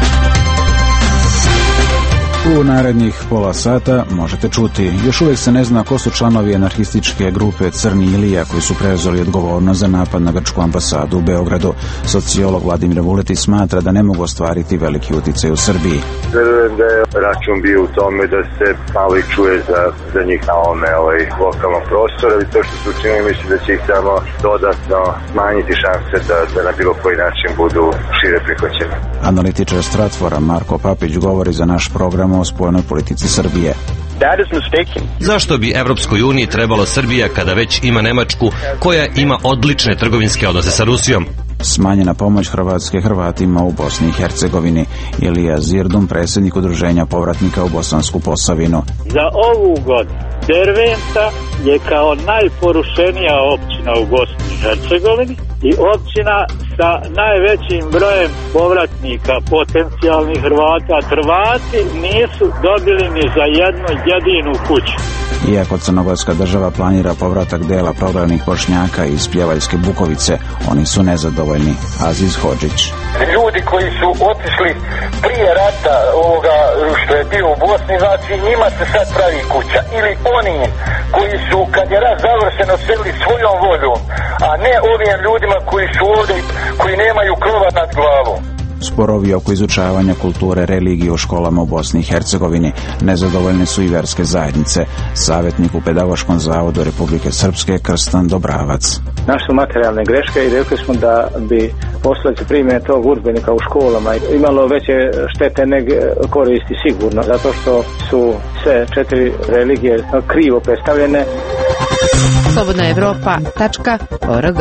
U narednih pola sata možete čuti, još uvijek se ne zna ko su članovi anarhističke grupe Crni Ilija koji su preuzeli odgovornost za napad na grčku ambasadu u Beogradu. Sociolog Vladimir Vuletić smatra da ne mogu ostvariti veliki uticaj u Srbiji. Verujem da je račun bio u tome da se malo i čuje za, za njih na ovome ovaj, lokalnom prostoru i to što su učinili mislim da će ih samo dodatno smanjiti šanse da, da na bilo koji način budu šire prihvaćeni. Analitičar Stratfora Marko Papić govori za naš program o spoljnoj politici Srbije. Zašto bi Evropskoj uniji trebalo Srbija kada već ima Nemačku koja ima odlične trgovinske odnose sa Rusijom? Smanjena pomoć Hrvatske Hrvatima u Bosni i Hercegovini. Ilija Zirdum, predsjednik udruženja povratnika u Bosansku Posavinu. Za ovu godinu Derventa je kao najporušenija općina u Bosni i Hercegovini i općina sa najvećim brojem povratnika, potencijalnih Hrvata. Hrvati nisu dobili ni za jednu jedinu kuću. Iako crnogorska država planira povratak dela prognanih Bošnjaka iz Pljevaljske Bukovice, oni su nezadovoljni. Aziz Hodžić. Ljudi koji su otišli prije rata ovoga što je bio u Bosni, znači njima se sad pravi kuća. Ili oni koji su kad je rat završen odselili svojom voljom, a ne ovim ljudima koji su ovdje, koji nemaju krova nad glavom. Sporovi oko izučavanja kulture religije u školama u Bosni i Hercegovini. Nezadovoljne su i verske zajednice. Savjetnik u Pedagoškom zavodu Republike Srpske Krstan Dobravac. Naše su materijalne greške i rekli smo da bi posljednje primjene tog udžbenika u školama imalo veće štete nego koristi sigurno, zato što su sve četiri religije krivo predstavljene. slobodna evropa tačka org.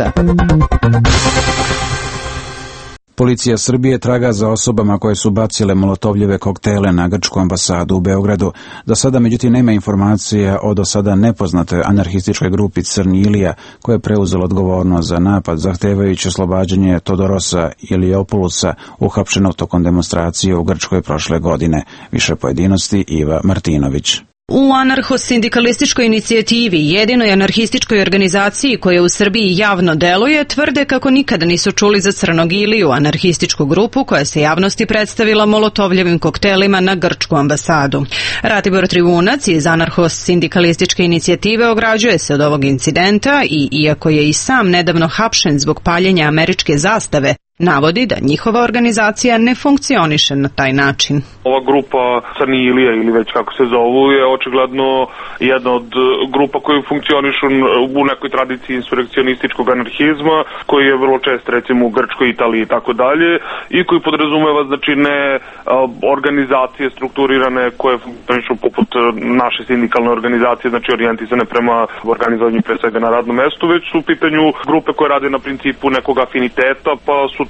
Policija Srbije traga za osobama koje su bacile molotovljeve koktele na grčku ambasadu u Beogradu. Do sada međutim nema informacija o do sada nepoznatoj anarhističkoj grupi Crni Ilija koja je preuzela odgovornost za napad zahtevajući oslobađanje Todorosa Iliopulusa uhapšenog tokom demonstracije u Grčkoj prošle godine. Više pojedinosti Iva Martinović. U anarcho-sindikalističkoj inicijativi, jedinoj anarhističkoj organizaciji koja u Srbiji javno deluje, tvrde kako nikada nisu čuli za Crnog Iliju, anarhističku grupu koja se javnosti predstavila molotovljevim koktelima na grčku ambasadu. Ratibor Trivunac iz anarcho-sindikalističke inicijative ograđuje se od ovog incidenta i, iako je i sam nedavno hapšen zbog paljenja američke zastave, navodi da njihova organizacija ne funkcioniše na taj način. Ova grupa Crni Ilija ili već kako se zovu je očigledno jedna od grupa koji funkcionišu u nekoj tradiciji insurekcionističkog anarhizma koji je vrlo čest recimo u Grčkoj, Italiji i tako dalje i koji podrazumeva znači ne organizacije strukturirane koje funkcionišu poput naše sindikalne organizacije, znači orijentisane prema organizovanju pre svega na radnom mestu, već su u pitanju grupe koje rade na principu nekog afiniteta, pa su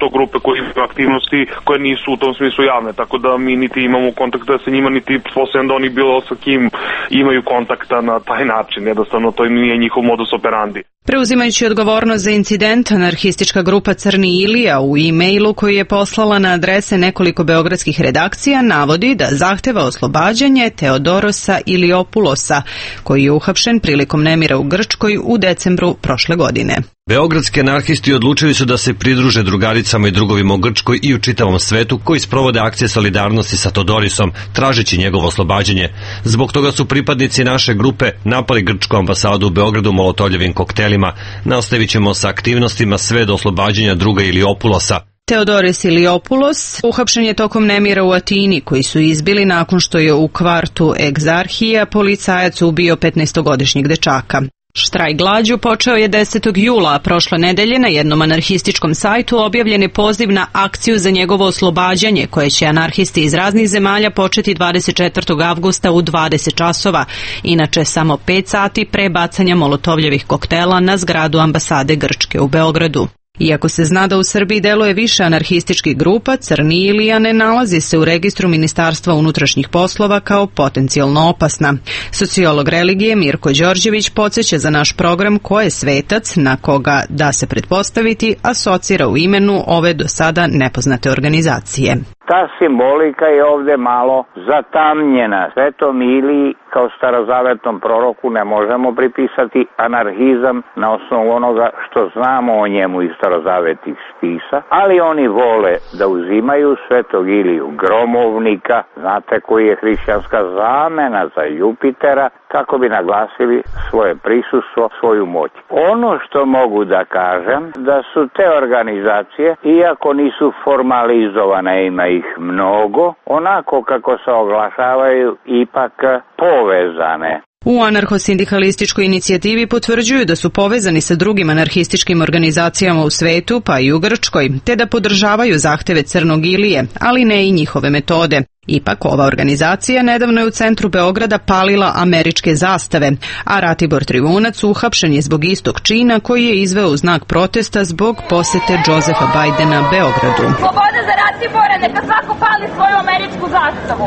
to grupe koje imaju aktivnosti koje nisu u tom smislu javne, tako da mi niti imamo kontakta sa njima, niti posebno da oni bilo sa kim imaju kontakta na taj način, jednostavno to nije njihov modus operandi. Preuzimajući odgovornost za incident, anarhistička grupa Crni Ilija u e-mailu koji je poslala na adrese nekoliko beogradskih redakcija navodi da zahteva oslobađanje Teodorosa Iliopulosa, koji je uhapšen prilikom nemira u Grčkoj u decembru prošle godine. Beogradski anarhisti odlučili su da se pridruže drugaricama i drugovima u Grčkoj i u čitavom svetu koji sprovode akcije solidarnosti sa Todorisom, tražeći njegovo oslobađanje. Zbog toga su pripadnici naše grupe napali grčku ambasadu u Beogradu molotovljevim koktelima. Nastavit ćemo sa aktivnostima sve do oslobađanja druga Iliopulosa. Teodoris Iliopulos uhapšen je tokom nemira u Atini koji su izbili nakon što je u kvartu Egzarhija policajac ubio petnaestogodišnjeg dečaka. Štrajk glađu počeo je desetog jula, a prošle nedelje na jednom anarhističkom sajtu objavljen je poziv na akciju za njegovo oslobađanje, koje će anarhisti iz raznih zemalja početi dvadeset četvrtog avgusta u dvadeset časova, inače samo pet sati pre bacanja molotovljevih koktela na zgradu ambasade Grčke u Beogradu. Iako se zna da u Srbiji deluje više anarhističkih grupa, Crni Ilija ne nalazi se u registru Ministarstva unutrašnjih poslova kao potencijalno opasna. Sociolog religije Mirko Đorđević podsjeća za naš program ko je svetac na koga, da se pretpostaviti, asocira u imenu ove do sada nepoznate organizacije. Ta simbolika je ovde malo zatamnjena. Svetom Iliji kao starozavetnom proroku ne možemo pripisati anarhizam na osnovu onoga što znamo o njemu iz starozavetnih spisa, ali oni vole da uzimaju Svetog Iliju gromovnika, znate koji je hrišćanska zamena za Jupitera, kako bi naglasili svoje prisustvo, svoju moć. Ono što mogu da kažem, da su te organizacije, iako nisu formalizovane, ima ih mnogo, onako kako se oglašavaju, ipak povezane. U anarhosindikalističkoj inicijativi potvrđuju da su povezani sa drugim anarhističkim organizacijama u svetu, pa i u Grčkoj, te da podržavaju zahteve Crnog Ilije, ali ne i njihove metode. Ipak, ova organizacija nedavno je u centru Beograda palila američke zastave, a Ratibor Trivunac uhapšen je zbog istog čina koji je izveo u znak protesta zbog posete Josefa Bajdena Beogradu. Sloboda za Ratibora, neka svako pali svoju američku zastavu.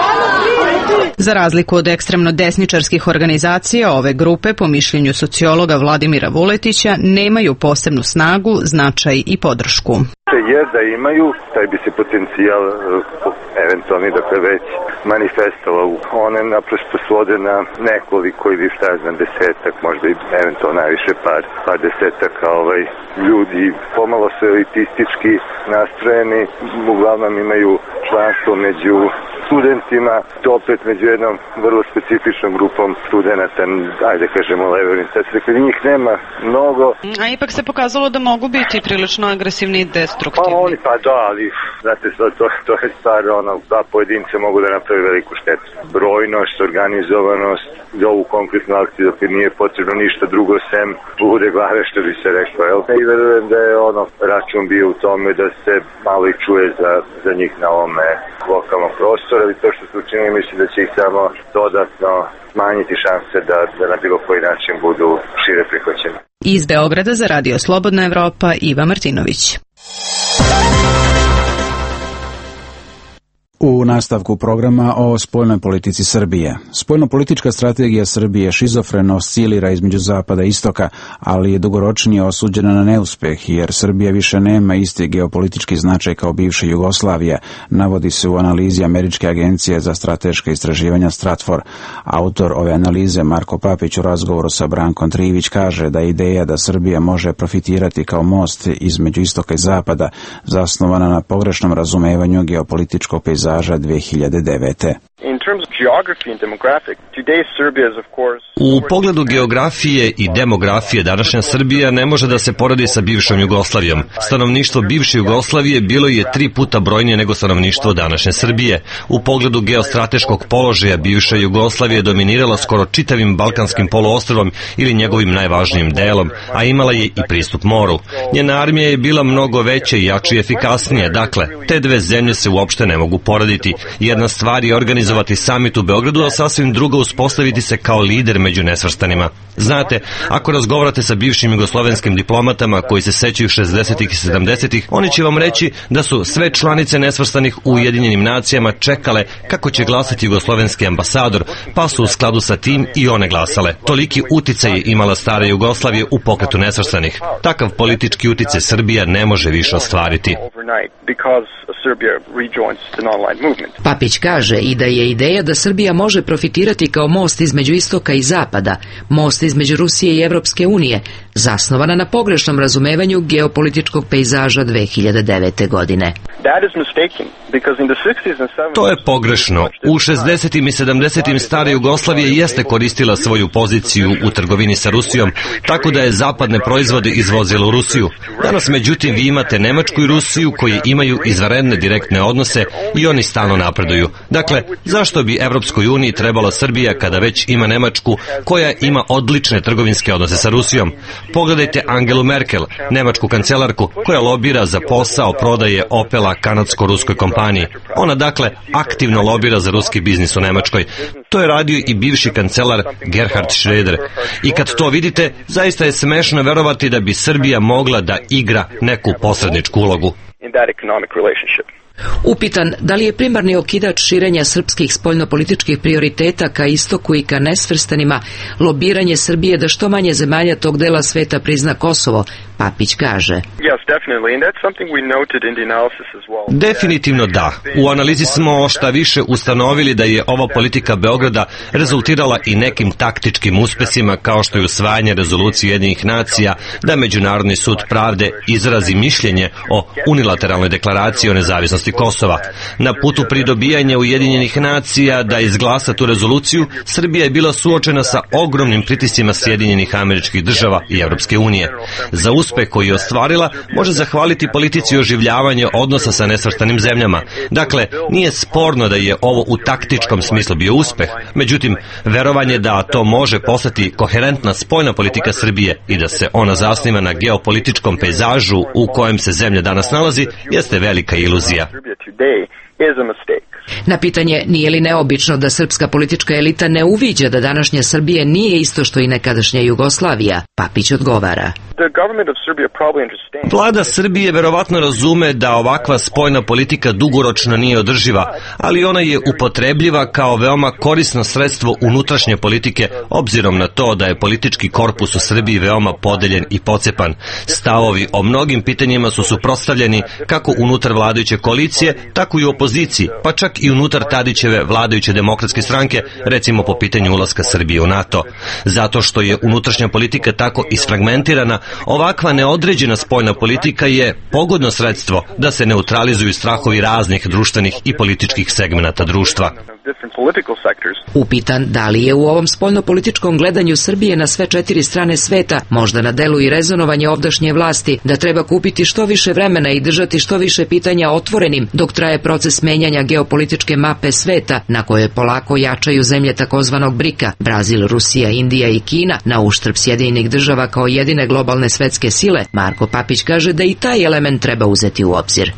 Za razliku od ekstremno desničarskih organizacija, ove grupe, po mišljenju sociologa Vladimira Vuletića, nemaju posebnu snagu, značaj i podršku. Je da imaju, taj bi se potencijal eventualni, dakle, već manifestovao. One naprosto svode na nekoliko ili šta znam, desetak, možda i eventualno najviše par, par desetaka ovaj, ljudi, pomalo su elitistički nastrojeni, uglavnom imaju članstvo među studentima, to opet među jednom vrlo specifičnom grupom studenta, ajde kažemo leve orientacije, dakle njih nema mnogo. A ipak se pokazalo da mogu biti prilično agresivni i destruktivni. Pa oni, pa da, ali znate, to, to, to je stvar, ono, dva pojedinca mogu da napravi veliku štetu. Brojnost, organizovanost, za ovu konkretnu akciju, dakle nije potrebno ništa drugo sem bude glave, što bi se reklo, jel? I verujem da je ono, račun bio u tome da se malo ih čuje za, za njih na ovome lokalnom prostoru, ali to što su učinili, mislim da će ih samo dodatno smanjiti šanse da, da na bilo koji način budu šire prihvaćeni. Iz Beograda za Radio Slobodna Evropa, Iva Martinović. U nastavku programa o spoljnoj politici Srbije. Spoljnopolitička strategija Srbije šizofreno oscilira između zapada i istoka, ali je dugoročnije osuđena na neuspeh, jer Srbija više nema isti geopolitički značaj kao bivša Jugoslavija, navodi se u analizi Američke agencije za strateška istraživanja Stratfor. Autor ove analize, Marko Papić, u razgovoru sa Brankom Trivić kaže da je ideja da Srbija može profitirati kao most između istoka i zapada zasnovana na pogrešnom razumevanju geopolitičkog pejzaža dve hiljade devete. U pogledu geografije i demografije današnja Srbija ne može da se poredi sa bivšom Jugoslavijom. Stanovništvo bivše Jugoslavije bilo je tri puta brojnije nego stanovništvo današnje Srbije. U pogledu geostrateškog položaja bivša Jugoslavija je dominirala skoro čitavim Balkanskim poluostrvom ili njegovim najvažnijim delom, a imala je i pristup moru. Njena armija je bila mnogo veća i jača i efikasnija, dakle, te dve zemlje se uopšte ne mogu porediti. poraditi. Jedna stvar je organizovati samit u Beogradu, a sasvim druga uspostaviti se kao lider među nesvrstanima. Znate, ako razgovarate sa bivšim jugoslovenskim diplomatama koji se sećaju šezdesetih i sedamdesetih, oni će vam reći da su sve članice nesvrstanih u Ujedinjenim nacijama čekale kako će glasati jugoslovenski ambasador, pa su u skladu sa tim i one glasale. Toliki uticaj je imala stara Jugoslavija u pokretu nesvrstanih. Takav politički uticaj Srbija ne može više ostvariti. Papić kaže i da je ideja da Srbija može profitirati kao most između istoka i zapada, most između Rusije i Evropske unije, zasnovana na pogrešnom razumevanju geopolitičkog pejzaža dve hiljade devete. godine. To je pogrešno. U šezdesetim i sedamdesetim stara Jugoslavija jeste koristila svoju poziciju u trgovini sa Rusijom, tako da je zapadne proizvode izvozila u Rusiju. Danas, međutim, vi imate Nemačku i Rusiju koji imaju izvanredne direktne odnose i oni stalno napreduju. Dakle, zašto bi Evropskoj uniji trebala Srbija kada već ima Nemačku koja ima odlične trgovinske odnose sa Rusijom? Pogledajte Angelu Merkel, nemačku kancelarku koja lobira za posao prodaje Opela kanadsko-ruskoj kompaniji. Ona dakle aktivno lobira za ruski biznis u Nemačkoj. To je radio i bivši kancelar Gerhard Schröder. I kad to vidite, zaista je smešno verovati da bi Srbija mogla da igra neku posredničku ulogu. Upitan da li je primarni okidač širenja srpskih spoljnopolitičkih prioriteta ka istoku i ka nesvrstanima lobiranje Srbije da što manje zemalja tog dela sveta prizna Kosovo, Papić kaže. Definitivno da. U analizi smo šta više ustanovili da je ova politika Beograda rezultirala i nekim taktičkim uspesima kao što je usvajanje rezolucije Ujedinjenih nacija da Međunarodni sud pravde izrazi mišljenje o unilateralnoj deklaraciji o nezavisnosti Kosova. Na putu pridobijanja Ujedinjenih nacija da izglasa tu rezoluciju, Srbija je bila suočena sa ogromnim pritiscima Sjedinjenih Američkih Država i Evropske unije. Za uspeh koji je ostvarila može zahvaliti politici oživljavanja odnosa sa nesvrstanim zemljama. Dakle, nije sporno da je ovo u taktičkom smislu bio uspeh, međutim, verovanje da to može postati koherentna spoljna politika Srbije i da se ona zasniva na geopolitičkom pejzažu u kojem se zemlja danas nalazi, jeste velika iluzija. Na pitanje nije li neobično da srpska politička elita ne uviđa da današnja Srbija nije isto što i nekadašnja Jugoslavija, Papić odgovara. Vlada Srbije verovatno razume da ovakva spoljna politika dugoročno nije održiva, ali ona je upotrebljiva kao veoma korisno sredstvo unutrašnje politike, obzirom na to da je politički korpus u Srbiji veoma podeljen i pocepan. Stavovi o mnogim pitanjima su suprotstavljeni kako unutar vladajuće koalicije, tako i u opoziciji, pa čak i unutar Tadićeve vladajuće demokratske stranke, recimo po pitanju ulaska Srbije u NATO. Zato što je unutrašnja politika tako isfragmentirana, ovakva neodređena spoljna politika je pogodno sredstvo da se neutralizuju strahovi raznih društvenih i političkih segmenata društva. Upitan da li je u ovom spoljnopolitičkom gledanju Srbije na sve četiri strane sveta možda na delu i rezonovanje ovdašnje vlasti da treba kupiti što više vremena i držati što više pitanja otvorenim dok traje proces menjanja geopolitičke mape sveta na kojoj polako jačaju zemlje takozvanog brika, Brazil, Rusija, Indija i Kina, na uštrb Sjedinjenih Država kao jedine globalne svetske sile, Marko Papić kaže da i taj element treba uzeti u obzir.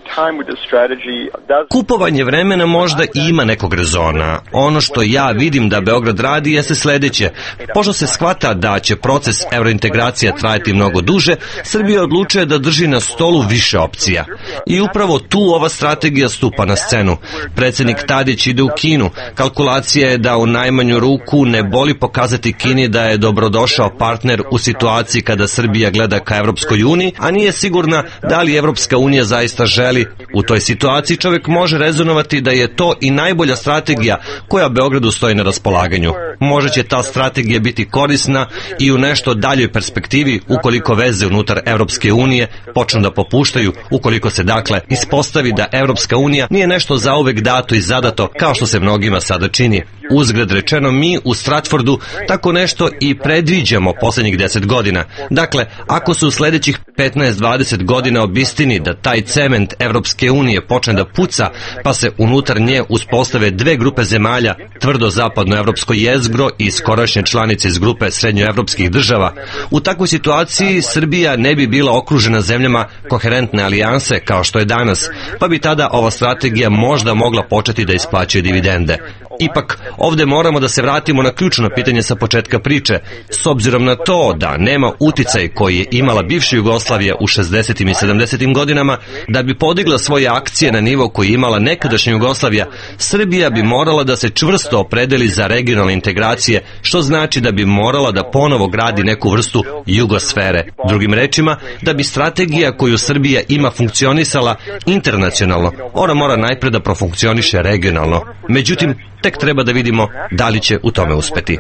Kupovanje vremena možda ima nekog rezona. Ono što ja vidim da Beograd radi jeste sledeće. Pošto se shvata da će proces eurointegracija trajati mnogo duže, Srbija odlučuje da drži na stolu više opcija. I upravo tu ova strategija stupa na scenu. Predsjednik Tadić ide u Kinu. Kalkulacija je da u najmanju ruku ne boli pokazati Kini da je dobrodošao partner u situaciji kada Srbija gleda ka Evropskoj uniji, a nije sigurna da li Evropska unija zaista želi. U toj situaciji čovjek može rezonovati da je to i najbolja strategija koja Beogradu stoji na raspolaganju. Može će ta strategija biti korisna i u nešto daljoj perspektivi ukoliko veze unutar Evropske unije počnu da popuštaju, ukoliko se dakle ispostavi da Evropska unija nije nešto zauvek dato i zadato kao što se mnogima sada čini. Uzgred rečeno, mi u Stratfordu tako nešto i predviđamo posljednjih deset godina. Dakle, ako se u sljedećih petnaest dvadeset godina obistini da taj cement Evropske unije počne da puca, pa se unutar nje uspostave dve grupe zemalja, tvrdo zapadno evropsko jezgro jezgro i skorašnje članice iz grupe srednjoevropskih država, u takvoj situaciji Srbija ne bi bila okružena zemljama koherentne alijanse kao što je danas, pa bi tada ova strategija možda mogla početi da isplaćuje dividende. Ipak, ovde moramo da se vratimo na ključno pitanje sa početka priče, s obzirom na to da nema uticaj koji je imala bivša Jugoslavija u šezdesetim i sedamdesetim godinama, da bi podigla svoje akcije na nivo koji je imala nekadašnja Jugoslavija, Srbija bi morala da se čvrsto opredeli za regionalne integracije, što znači da bi morala da ponovo gradi neku vrstu jugosfere. Drugim rečima, da bi strategija koju Srbija ima funkcionisala internacionalno, ona mora najpre da profunkcioniše regionalno. Međutim, tek treba da vidimo da li će u tome uspeti.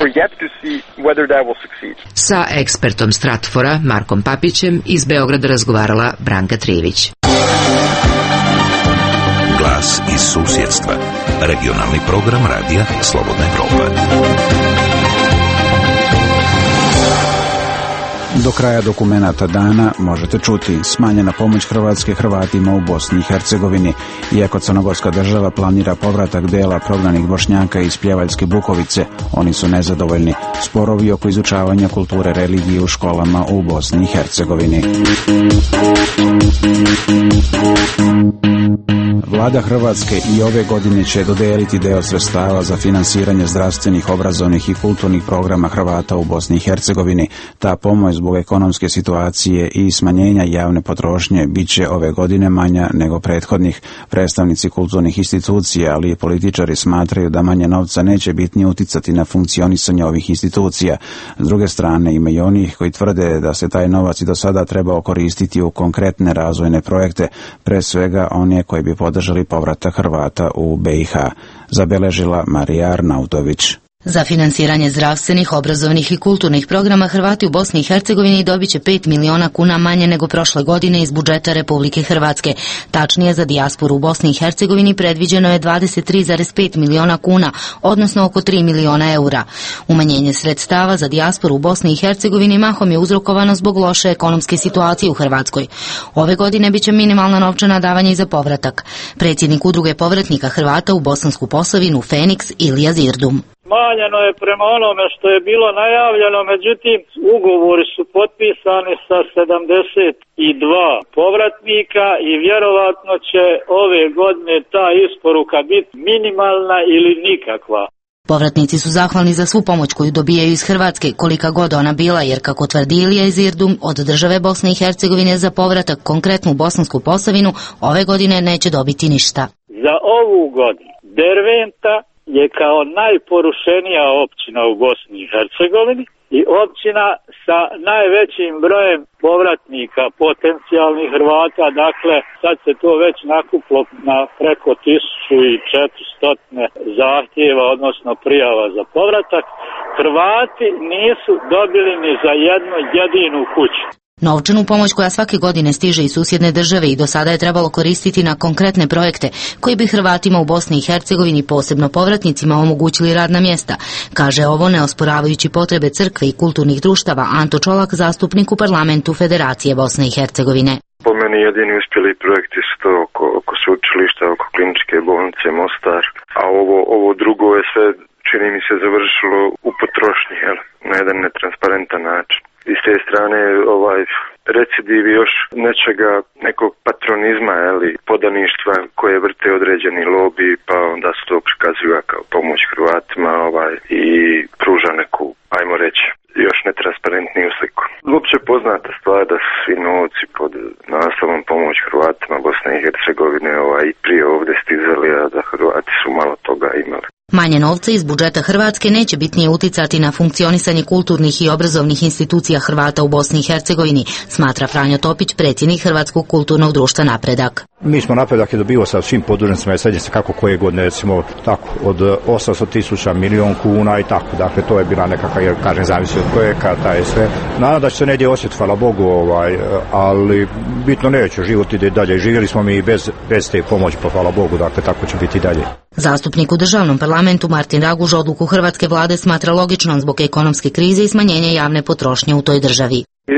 Sa ekspertom Stratfora, Markom Papićem, iz Beograda razgovarala Branka Trivić. Glas iz susjedstva. Regionalni program radija Slobodna Evropa. Do kraja dokumenata dana možete čuti smanjena pomoć Hrvatske Hrvatima u Bosni i Hercegovini. Iako Crnogorska država planira povratak dela prognanih Bošnjaka iz Pljevaljske Bukovice, oni su nezadovoljni. Sporovi oko izučavanja kulture religije u školama u Bosni i Hercegovini. Vlada Hrvatske i ove godine će dodeliti deo sredstava za finansiranje zdravstvenih, obrazovnih i kulturnih programa Hrvata u Bosni i Hercegovini. Ta pomoć zbog ekonomske situacije i smanjenja javne potrošnje bit će ove godine manja nego prethodnih. Predstavnici kulturnih institucija, ali i političari smatraju da manje novca neće bitnije uticati na funkcionisanje ovih institucija. S druge strane, ima i onih koji tvrde da se taj novac i do sada trebao koristiti u konkretne razvojne projekte, pre svega one koji bi podržali povratak Hrvata u B i H, zabeležila Marija Arnautović. Za finansiranje zdravstvenih, obrazovnih i kulturnih programa Hrvati u Bosni i Hercegovini dobit će pet miliona kuna manje nego prošle godine iz budžeta Republike Hrvatske. Tačnije, za dijasporu u Bosni i Hercegovini predviđeno je dvadeset tri zarez pet miliona kuna, odnosno oko tri miliona eura. Umanjenje sredstava za dijasporu u Bosni i Hercegovini mahom je uzrokovano zbog loše ekonomske situacije u Hrvatskoj. Ove godine biće minimalna novčana davanja i za povratak. Predsjednik udruge povratnika Hrvata u Bosansku Posavinu Feniks Ilija Zirdum. Smanjeno je prema onome što je bilo najavljeno, međutim ugovori su potpisani sa sedamdeset dva povratnika i vjerovatno će ove godine ta isporuka biti minimalna ili nikakva. Povratnici su zahvalni za svu pomoć koju dobijaju iz Hrvatske, kolika god ona bila, jer kako tvrdi Ilija Zirdum, od države Bosne i Hercegovine za povratak konkretnu u Bosansku Posavinu ove godine neće dobiti ništa. Za ovu godinu Derventa je kao najporušenija općina u Bosni i Hercegovini i općina sa najvećim brojem povratnika, potencijalnih Hrvata, dakle sad se to već nakuplo na preko tisuću četiristo zahtjeva, odnosno prijava za povratak. Hrvati nisu dobili ni za jednu jedinu kuću. Novčanu pomoć koja svake godine stiže iz susjedne države i do sada je trebalo koristiti na konkretne projekte koji bi Hrvatima u Bosni i Hercegovini, posebno povratnicima, omogućili radna mjesta, kaže ovo ne osporavajući potrebe crkve i kulturnih društava Anto Čolak, zastupnik u parlamentu Federacije Bosne i Hercegovine. Po meni jedini uspjeli projekti su to oko, oko sveučilišta, oko kliničke bolnice Mostar, a ovo, ovo drugo je sve, čini mi se, završilo u potrošnji, jel, na jedan netransparentan način. I s te strane ovaj recidiv još nečega, nekog patronizma ili podaništva koje vrte određeni lobi, pa onda se to prikazuje kao pomoć Hrvatima ovaj, i pruža neku, ajmo reći, još netransparentniju sliku. Uopće poznata stvar da su svi novci pod naslovom pomoć Hrvatima Bosne i Hercegovine ovaj, prije ovdje stizali, a da Hrvati su malo toga imali. Manje novca iz budžeta Hrvatske neće bitnije uticati na funkcionisanje kulturnih i obrazovnih institucija Hrvata u Bosni i Hercegovini, smatra Franjo Topić, predsjednik Hrvatskog kulturnog društva Napredak. Mi smo Napredak je dobio sa svim podružnicama i sređe se kako koje godine, recimo tako, od osamsto tisuća milijon kuna i tako. Dakle, to je bila nekakva, jer kažem, zavisi od projekata i sve. Naravno da će se negdje osjetiti, hvala Bogu, ovaj, ali bitno neće, život ide dalje. Živjeli smo mi i bez, bez te pomoći, pa hvala Bogu, dakle, tako će biti dalje. Zastupnik u državnom parlamentu Martin Raguž odluku hrvatske vlade smatra logičnom zbog ekonomske krize i smanjenja javne potrošnje u toj državi. I uvjeren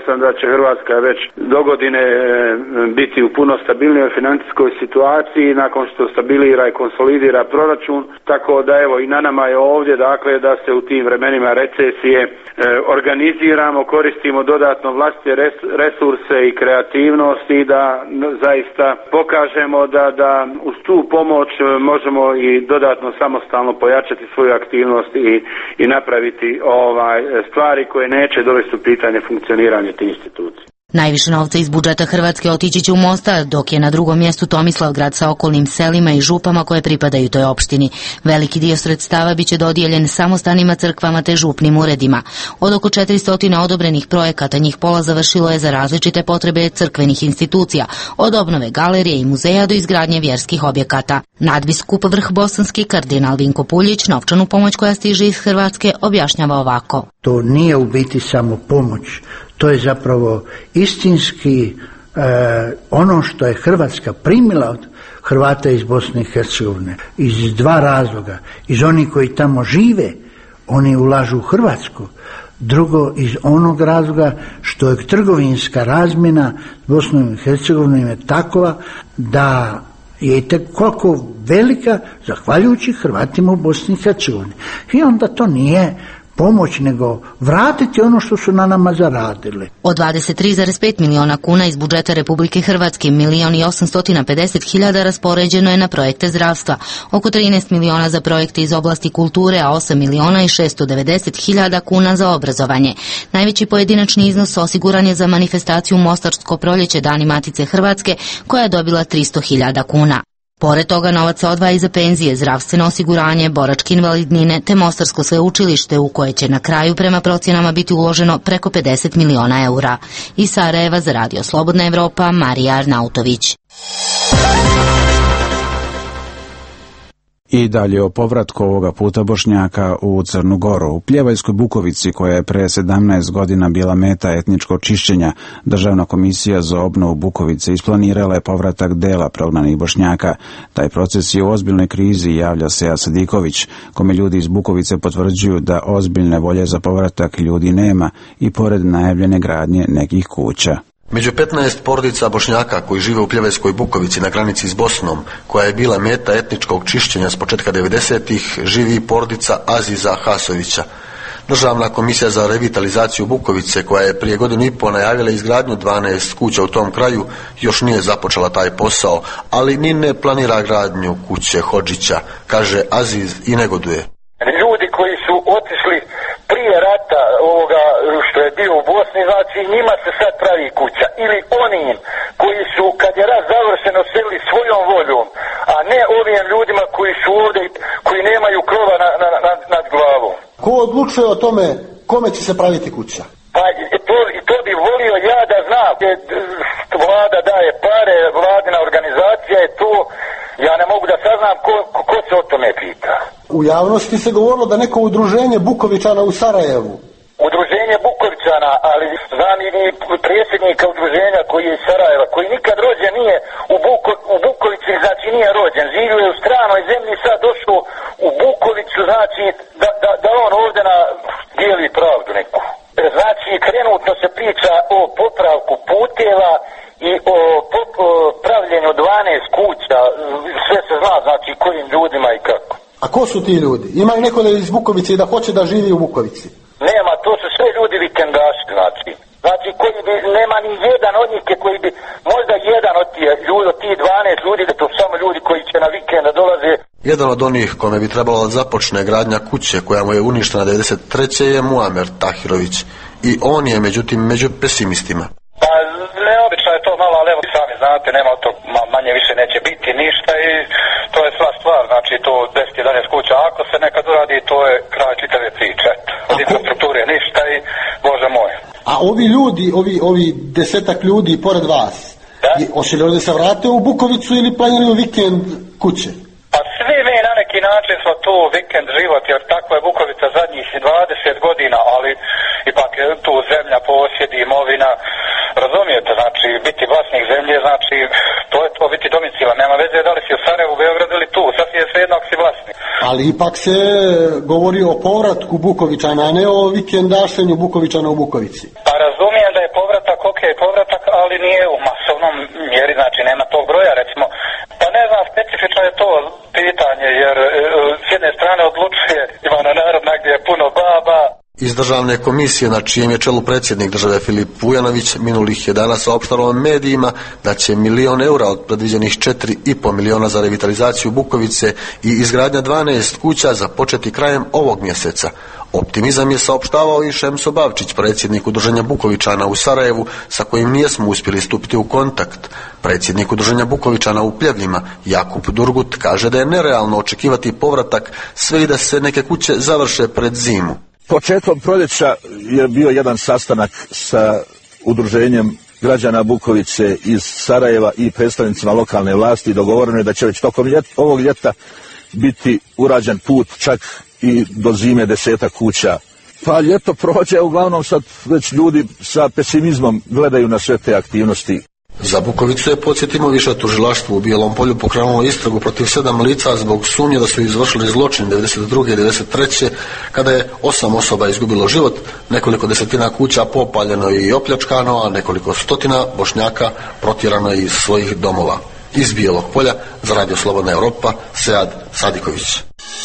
sam da će Hrvatska već do godine biti u puno stabilnijoj financijskoj situaciji nakon što stabilira i konsolidira proračun, tako da evo i na nama je ovdje dakle da se u tim vremenima recesije organiziramo, koristimo dodatno vlastite resurse i kreativnost i da zaista pokažemo da, da uz tu pomoć možemo i dodatno samostalno pojačati svoju aktivnost i, i napraviti ovaj, stvari koje neće dovesti u pitanje funkcioniranje tih institucija. Najviše novca iz budžeta Hrvatske otići će u Mostar, dok je na drugom mjestu Tomislavgrad sa okolnim selima i župama koje pripadaju toj opštini. Veliki dio sredstava biće dodijeljen samostanima, crkvama te župnim uredima. Od oko četiristo odobrenih projekata njih pola završilo je za različite potrebe crkvenih institucija, od obnove galerije i muzeja do izgradnje vjerskih objekata. Nadbiskup Vrhbosanski kardinal Vinko Puljić novčanu pomoć koja stiže iz Hrvatske objašnjava ovako. To nije u biti samo pomoć. To je zapravo istinski e, ono što je Hrvatska primila od Hrvata iz Bosne i Hercegovine iz dva razloga. Iz onih koji tamo žive, oni ulažu u Hrvatsku. Drugo, iz onog razloga što je trgovinska razmjena s Bosnom i Hercegovinom je takova da je i koliko velika zahvaljujući Hrvatima u Bosni i Hercegovini. I onda to nije pomoć, nego vratiti ono što su na nama zaradili. Od dvadeset tri zarez pet miliona kuna iz budžeta Republike Hrvatske, milion i osamsto pedeset hiljada raspoređeno je na projekte zdravstva, oko trinaest miliona za projekte iz oblasti kulture, a osam miliona i šesto devedeset hiljada kuna za obrazovanje. Najveći pojedinačni iznos osiguran je za manifestaciju Mostarsko proljeće Dani Matice Hrvatske, koja je dobila tristo hiljada kuna. Pored toga novac se odvaja i za penzije, zdravstveno osiguranje, boračke invalidnine te Mostarsko sveučilište u koje će na kraju prema procjenama biti uloženo preko pedeset miliona eura. Iz Sarajeva za Radio Slobodna Evropa, Marija Arnautović. I dalje o povratku ovoga puta Bošnjaka u Crnu Goru. U Pljevajskoj Bukovici, koja je pre sedamnaest godina bila meta etničkog čišćenja, Državna komisija za obnovu Bukovice isplanirala je povratak dela prognanih Bošnjaka. Taj proces je u ozbiljnoj krizi, javlja Seja Sadiković, kome ljudi iz Bukovice potvrđuju da ozbiljne volje za povratak ljudi nema i pored najavljene gradnje nekih kuća. Među petnaest porodica Bošnjaka koji žive u Pljevajskoj Bukovici na granici s Bosnom, koja je bila meta etničkog čišćenja s početka devedesetih, živi porodica Aziza Hasovića. Državna komisija za revitalizaciju Bukovice, koja je prije godinu i po najavila izgradnju dvanaest kuća u tom kraju, još nije započela taj posao, ali ni ne planira gradnju kuće Hodžića, kaže Aziz i negoduje. Ljudi koji su otišli prije rata ovoga što je bio u Bosni, znači njima se sad pravi kuća. Ili onim koji su, kad je rat završen, oselili svojom voljom, a ne ovim ljudima koji su ovdje, koji nemaju krova na, na, na, nad glavom. Ko odlučuje o tome kome će se praviti kuća? Pa to, to bi volio ja da znam. Vlada daje pare, vladina organizacija je to, ja ne mogu da saznam ko, ko, ko se o tome pita. U javnosti se govorilo da neko udruženje Bukovičana u Sarajevu. Udruženje Bukovičana, ali znam i predsjednika udruženja koji je iz Sarajeva, koji nikad rođen nije u, Buko, u Bukovici, znači nije rođen, živio je u stranoj zemlji, sad došao u Bukovicu, znači da, da, da on ovdje na dijeli pravdu neku. Znači trenutno se priča o popravku puteva i o, o, o pravljenju dvanaest kuća, sve se zna, znači kojim ljudima i kako. A ko su ti ljudi? Ima li neko da je iz Bukovice i da hoće da živi u Bukovici? Nema, to su sve ljudi vikendaši, znači. Znači, koji bi, nema ni jedan od njih koji bi, možda jedan od tih ljudi, od tih dvanaest ljudi, da to su samo ljudi koji će na vikenda dolaze. Jedan od onih kome bi trebalo da započne gradnja kuće koja mu je uništena devedeset treće je Muamer Tahirović. I on je, međutim, među pesimistima. Pa, neobično je to malo, ali evo, sami znate, nema to, manje više neće biti ništa i to je sva stvar, znači to deset jedanaest kuća, ako se nekad uradi, to je kraj čitave priče. Od infrastrukture ništa i, Bože moj. A ovi ljudi, ovi, ovi desetak ljudi pored vas, hoće li ovdje se vrate u Bukovicu ili planiraju vikend kuće? Pa svi mi na neki način smo tu vikend život, jer takva je Bukovica zadnjih dvadeset godina, ali ipak je tu zemlja, posjed, imovina, razumijete, znači biti vlasnik zemlje, znači to je to biti domicila, nema veze da li si u Sarajevu, Beogradu ili tu, sad je sve jednog si vlasnik. Ali ipak se govori o povratku Bukovičana, a ne o vikendašenju Bukovičana u Bukovici. Pa razumijem da je povratak mjeri, znači nema tog broja, recimo. Pa ne znam, specifično je to pitanje, jer e, s jedne strane odlučuje Ivana Narodna gdje je puno baba. Iz državne komisije, na čijem je čelu predsjednik države Filip Vujanović, minulih je dana saopštalo medijima da će milion eura od predviđenih četiri i po miliona za revitalizaciju Bukovice i izgradnja dvanaest kuća započeti krajem ovog mjeseca. Optimizam je saopštavao i Šemso Bavčić, predsjednik Udruženja Bukovičana u Sarajevu, sa kojim nijesmo uspjeli stupiti u kontakt. Predsjednik Udruženja Bukovičana u Pljevljima, Jakub Durgut, kaže da je nerealno očekivati povratak sve i da se neke kuće završe pred zimu. Početkom proljeća je bio jedan sastanak sa udruženjem građana Bukovice iz Sarajeva i predstavnicima lokalne vlasti. Dogovoreno je da će već tokom ljeta, ovog ljeta biti urađen put čak i do zime desetak kuća. Pa ljeto prođe, uglavnom sad već ljudi sa pesimizmom gledaju na sve te aktivnosti. Za Bukovicu je, podsjetimo, više tužilaštvo u Bijelom Polju pokrenulo istragu protiv sedam lica zbog sumnje da su izvršili zločin devedeset druge i devedeset treće kada je osam osoba izgubilo život, nekoliko desetina kuća popaljeno i opljačkano, a nekoliko stotina Bošnjaka protjerano iz svojih domova. Iz Bijelog Polja za Radio Slobodna Europa, Sead Sadiković.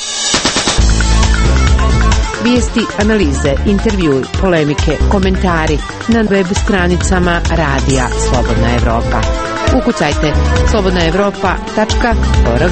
Vijesti, analize, intervjui, polemike, komentari na web stranicama Radija Slobodna Evropa. Ukucajte slobodna evropa tačka org.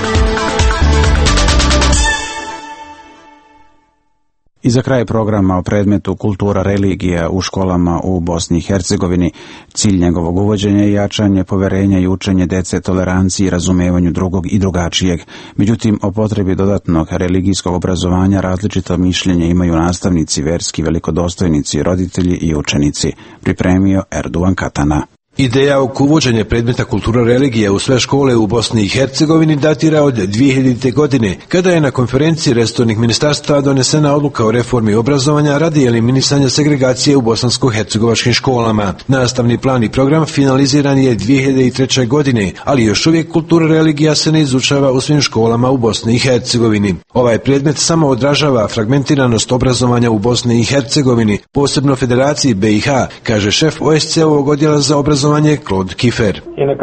I za kraj programa o predmetu kultura religija u školama u Bosni i Hercegovini, cilj njegovog uvođenja je jačanje poverenja i učenje dece toleranciji i razumevanju drugog i drugačijeg. Međutim, o potrebi dodatnog religijskog obrazovanja različito mišljenje imaju nastavnici, verski velikodostojnici, roditelji i učenici. Pripremio Erduvan Katana. Ideja oko uvođenja predmeta kultura religija u sve škole u Bosni i Hercegovini datira od dvije hiljadite. godine, kada je na konferenciji resornih ministarstava donesena odluka o reformi obrazovanja radi eliminisanja segregacije u bosansko-hercegovačkim školama. Nastavni plan i program finaliziran je dvije hiljadite treće. godine, ali još uvijek kultura religija se ne izučava u svim školama u Bosni i Hercegovini. Ovaj predmet samo odražava fragmentiranost obrazovanja u Bosni i Hercegovini, posebno Federaciji B i H, kaže šef O S C-ovog odjela za obrazovanje Claude Kiefer.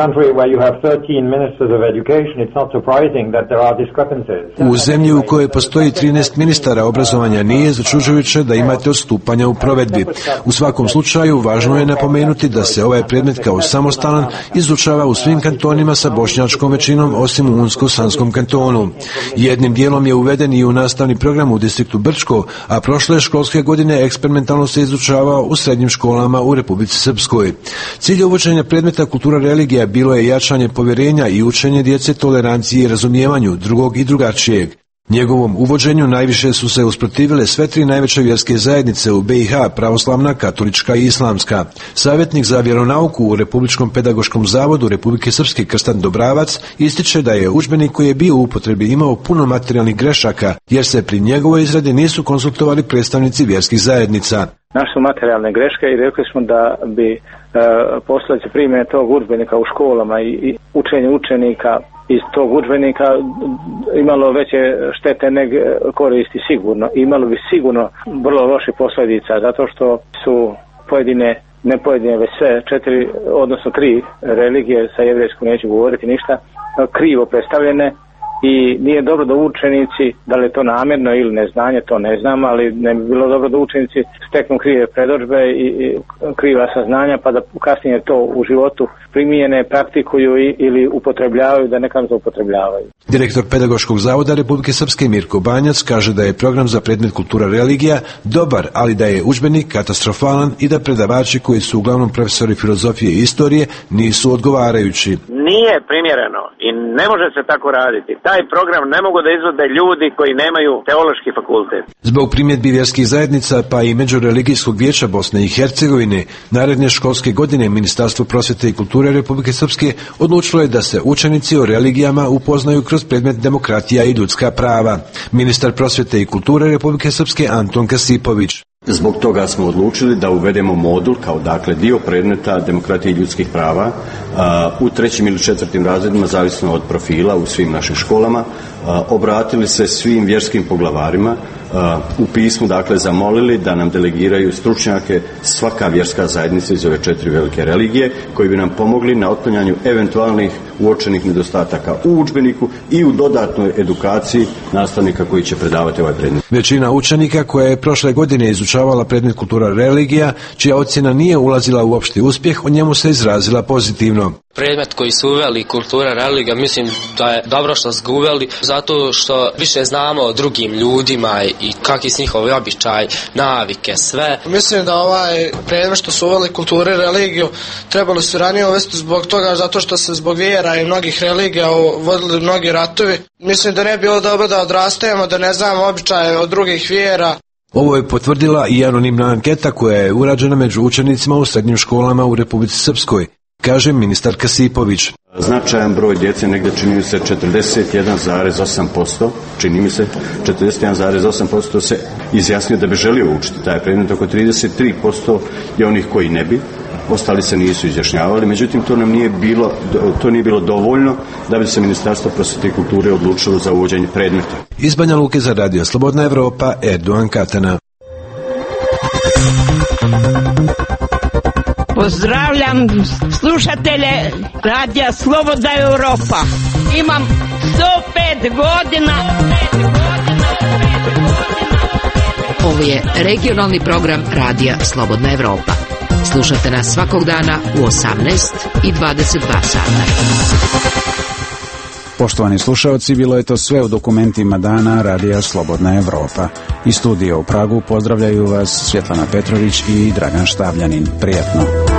U zemlji u kojoj postoji trinaest ministara obrazovanja nije začuđujuće da imate odstupanja u provedbi. U svakom slučaju važno je napomenuti da se ovaj predmet kao samostalan izučava u svim kantonima sa bošnjačkom većinom osim u Unsko-Sanskom kantonu. Jednim dijelom je uveden i u nastavni program u distriktu Brčko, a prošle školske godine eksperimentalno se izučavao u srednjim školama u Republici Srpskoj. Cilj uvođenja predmeta kultura religija bilo je jačanje povjerenja i učenje djece toleranciji i razumijevanju drugog i drugačijeg. Njegovom uvođenju najviše su se usprotivile sve tri najveće vjerske zajednice u B i H, pravoslavna, katolička i islamska. Savjetnik za vjeronauku u Republičkom pedagoškom zavodu Republike Srpske Krstan Dobravac ističe da je udžbenik koji je bio u upotrebi imao puno materijalnih grešaka, jer se pri njegovoj izradi nisu konsultovali predstavnici vjerskih zajednica. Naše su materijalne greške i rekli smo da bi e, posljedice primjene tog udžbenika u školama i, i učenje učenika iz tog udžbenika imalo veće štete nego koristi sigurno. Imalo bi sigurno vrlo loše posljedica zato što su pojedine, ne pojedine, već sve četiri, odnosno tri religije, sa jevrejskom neću govoriti ništa, krivo predstavljene. I nije dobro da učenici, da li je to namjerno ili neznanje, to ne znam, ali ne bi bilo dobro da učenici steknu krive predodžbe i, i kriva saznanja, pa da kasnije to u životu primijene, praktikuju i, ili upotrebljavaju, da nekam to upotrebljavaju. Direktor Pedagoškog zavoda Republike Srpske Mirko Banjac kaže da je program za predmet kultura religija dobar, ali da je udžbenik katastrofalan i da predavači koji su uglavnom profesori filozofije i istorije nisu odgovarajući. Nije primjereno i ne može se tako raditi. Taj program ne mogu da izvode ljudi koji nemaju teološki fakultet. Zbog primjedbi vjerskih zajednica pa i Međureligijskog vijeća Bosne i Hercegovine, naredne školske godine Ministarstvo prosvjete i kulture Republike Srpske odlučilo je da se učenici o religijama upoznaju kroz predmet demokratija i ljudska prava. Ministar prosvjete i kulture Republike Srpske Anton Kasipović. Zbog toga smo odlučili da uvedemo modul kao dakle dio predmeta demokratije i ljudskih prava a, u trećim ili četvrtim razredima, zavisno od profila u svim našim školama, a, obratili se svim vjerskim poglavarima u pismu dakle zamolili da nam delegiraju stručnjake svaka vjerska zajednica iz ove četiri velike religije koji bi nam pomogli na otklanjanju eventualnih uočenih nedostataka u udžbeniku i u dodatnoj edukaciji nastavnika koji će predavati ovaj predmet. Većina učenika koja je prošle godine izučavala predmet kultura religija, čija ocjena nije ulazila u opšti uspjeh, o njemu se izrazila pozitivno. Predmet koji su uveli kultura religija, mislim da je dobro što su ga uveli, zato što više znamo o drugim ljudima i kakvi su njihovi običaj, navike, sve. Mislim da ovaj predmet što su uveli kulture religiju trebali su ranije uvesti zbog toga, zato što se zbog vjera i mnogih religija vodili mnogi ratovi. Mislim da ne bi bilo dobro da odrastajemo, da ne znamo običaje od drugih vjera. Ovo je potvrdila i anonimna anketa koja je urađena među učenicima u srednjim školama u Republici Srpskoj, kaže ministar Kasipović. Značajan broj djece, negdje čini mi se četrdeset jedan zarez osam posto, čini mi se četrdeset jedan zarez osam posto se izjasnio da bi želio učiti taj predmet, oko trideset tri posto je onih koji ne bi, ostali se nisu izjašnjavali, međutim to nam nije bilo, to nije bilo dovoljno da bi se Ministarstvo prosvjete i kulture odlučilo za uvođenje predmeta. Iz Banja Luke za Radio Slobodna Evropa, Erdogan Katana. Pozdravljam slušatelje Radija Slobodna Evropa. Imam sto pet godina. Ovo je regionalni program Radija Slobodna Evropa. Slušate nas svakog dana u osamnaest i dvadeset dva sata. Poštovani slušaoci, bilo je to sve u dokumentima dana Radija Slobodna Evropa. Iz studija u Pragu pozdravljaju vas Svjetlana Petrović i Dragan Štavljanin. Prijetno.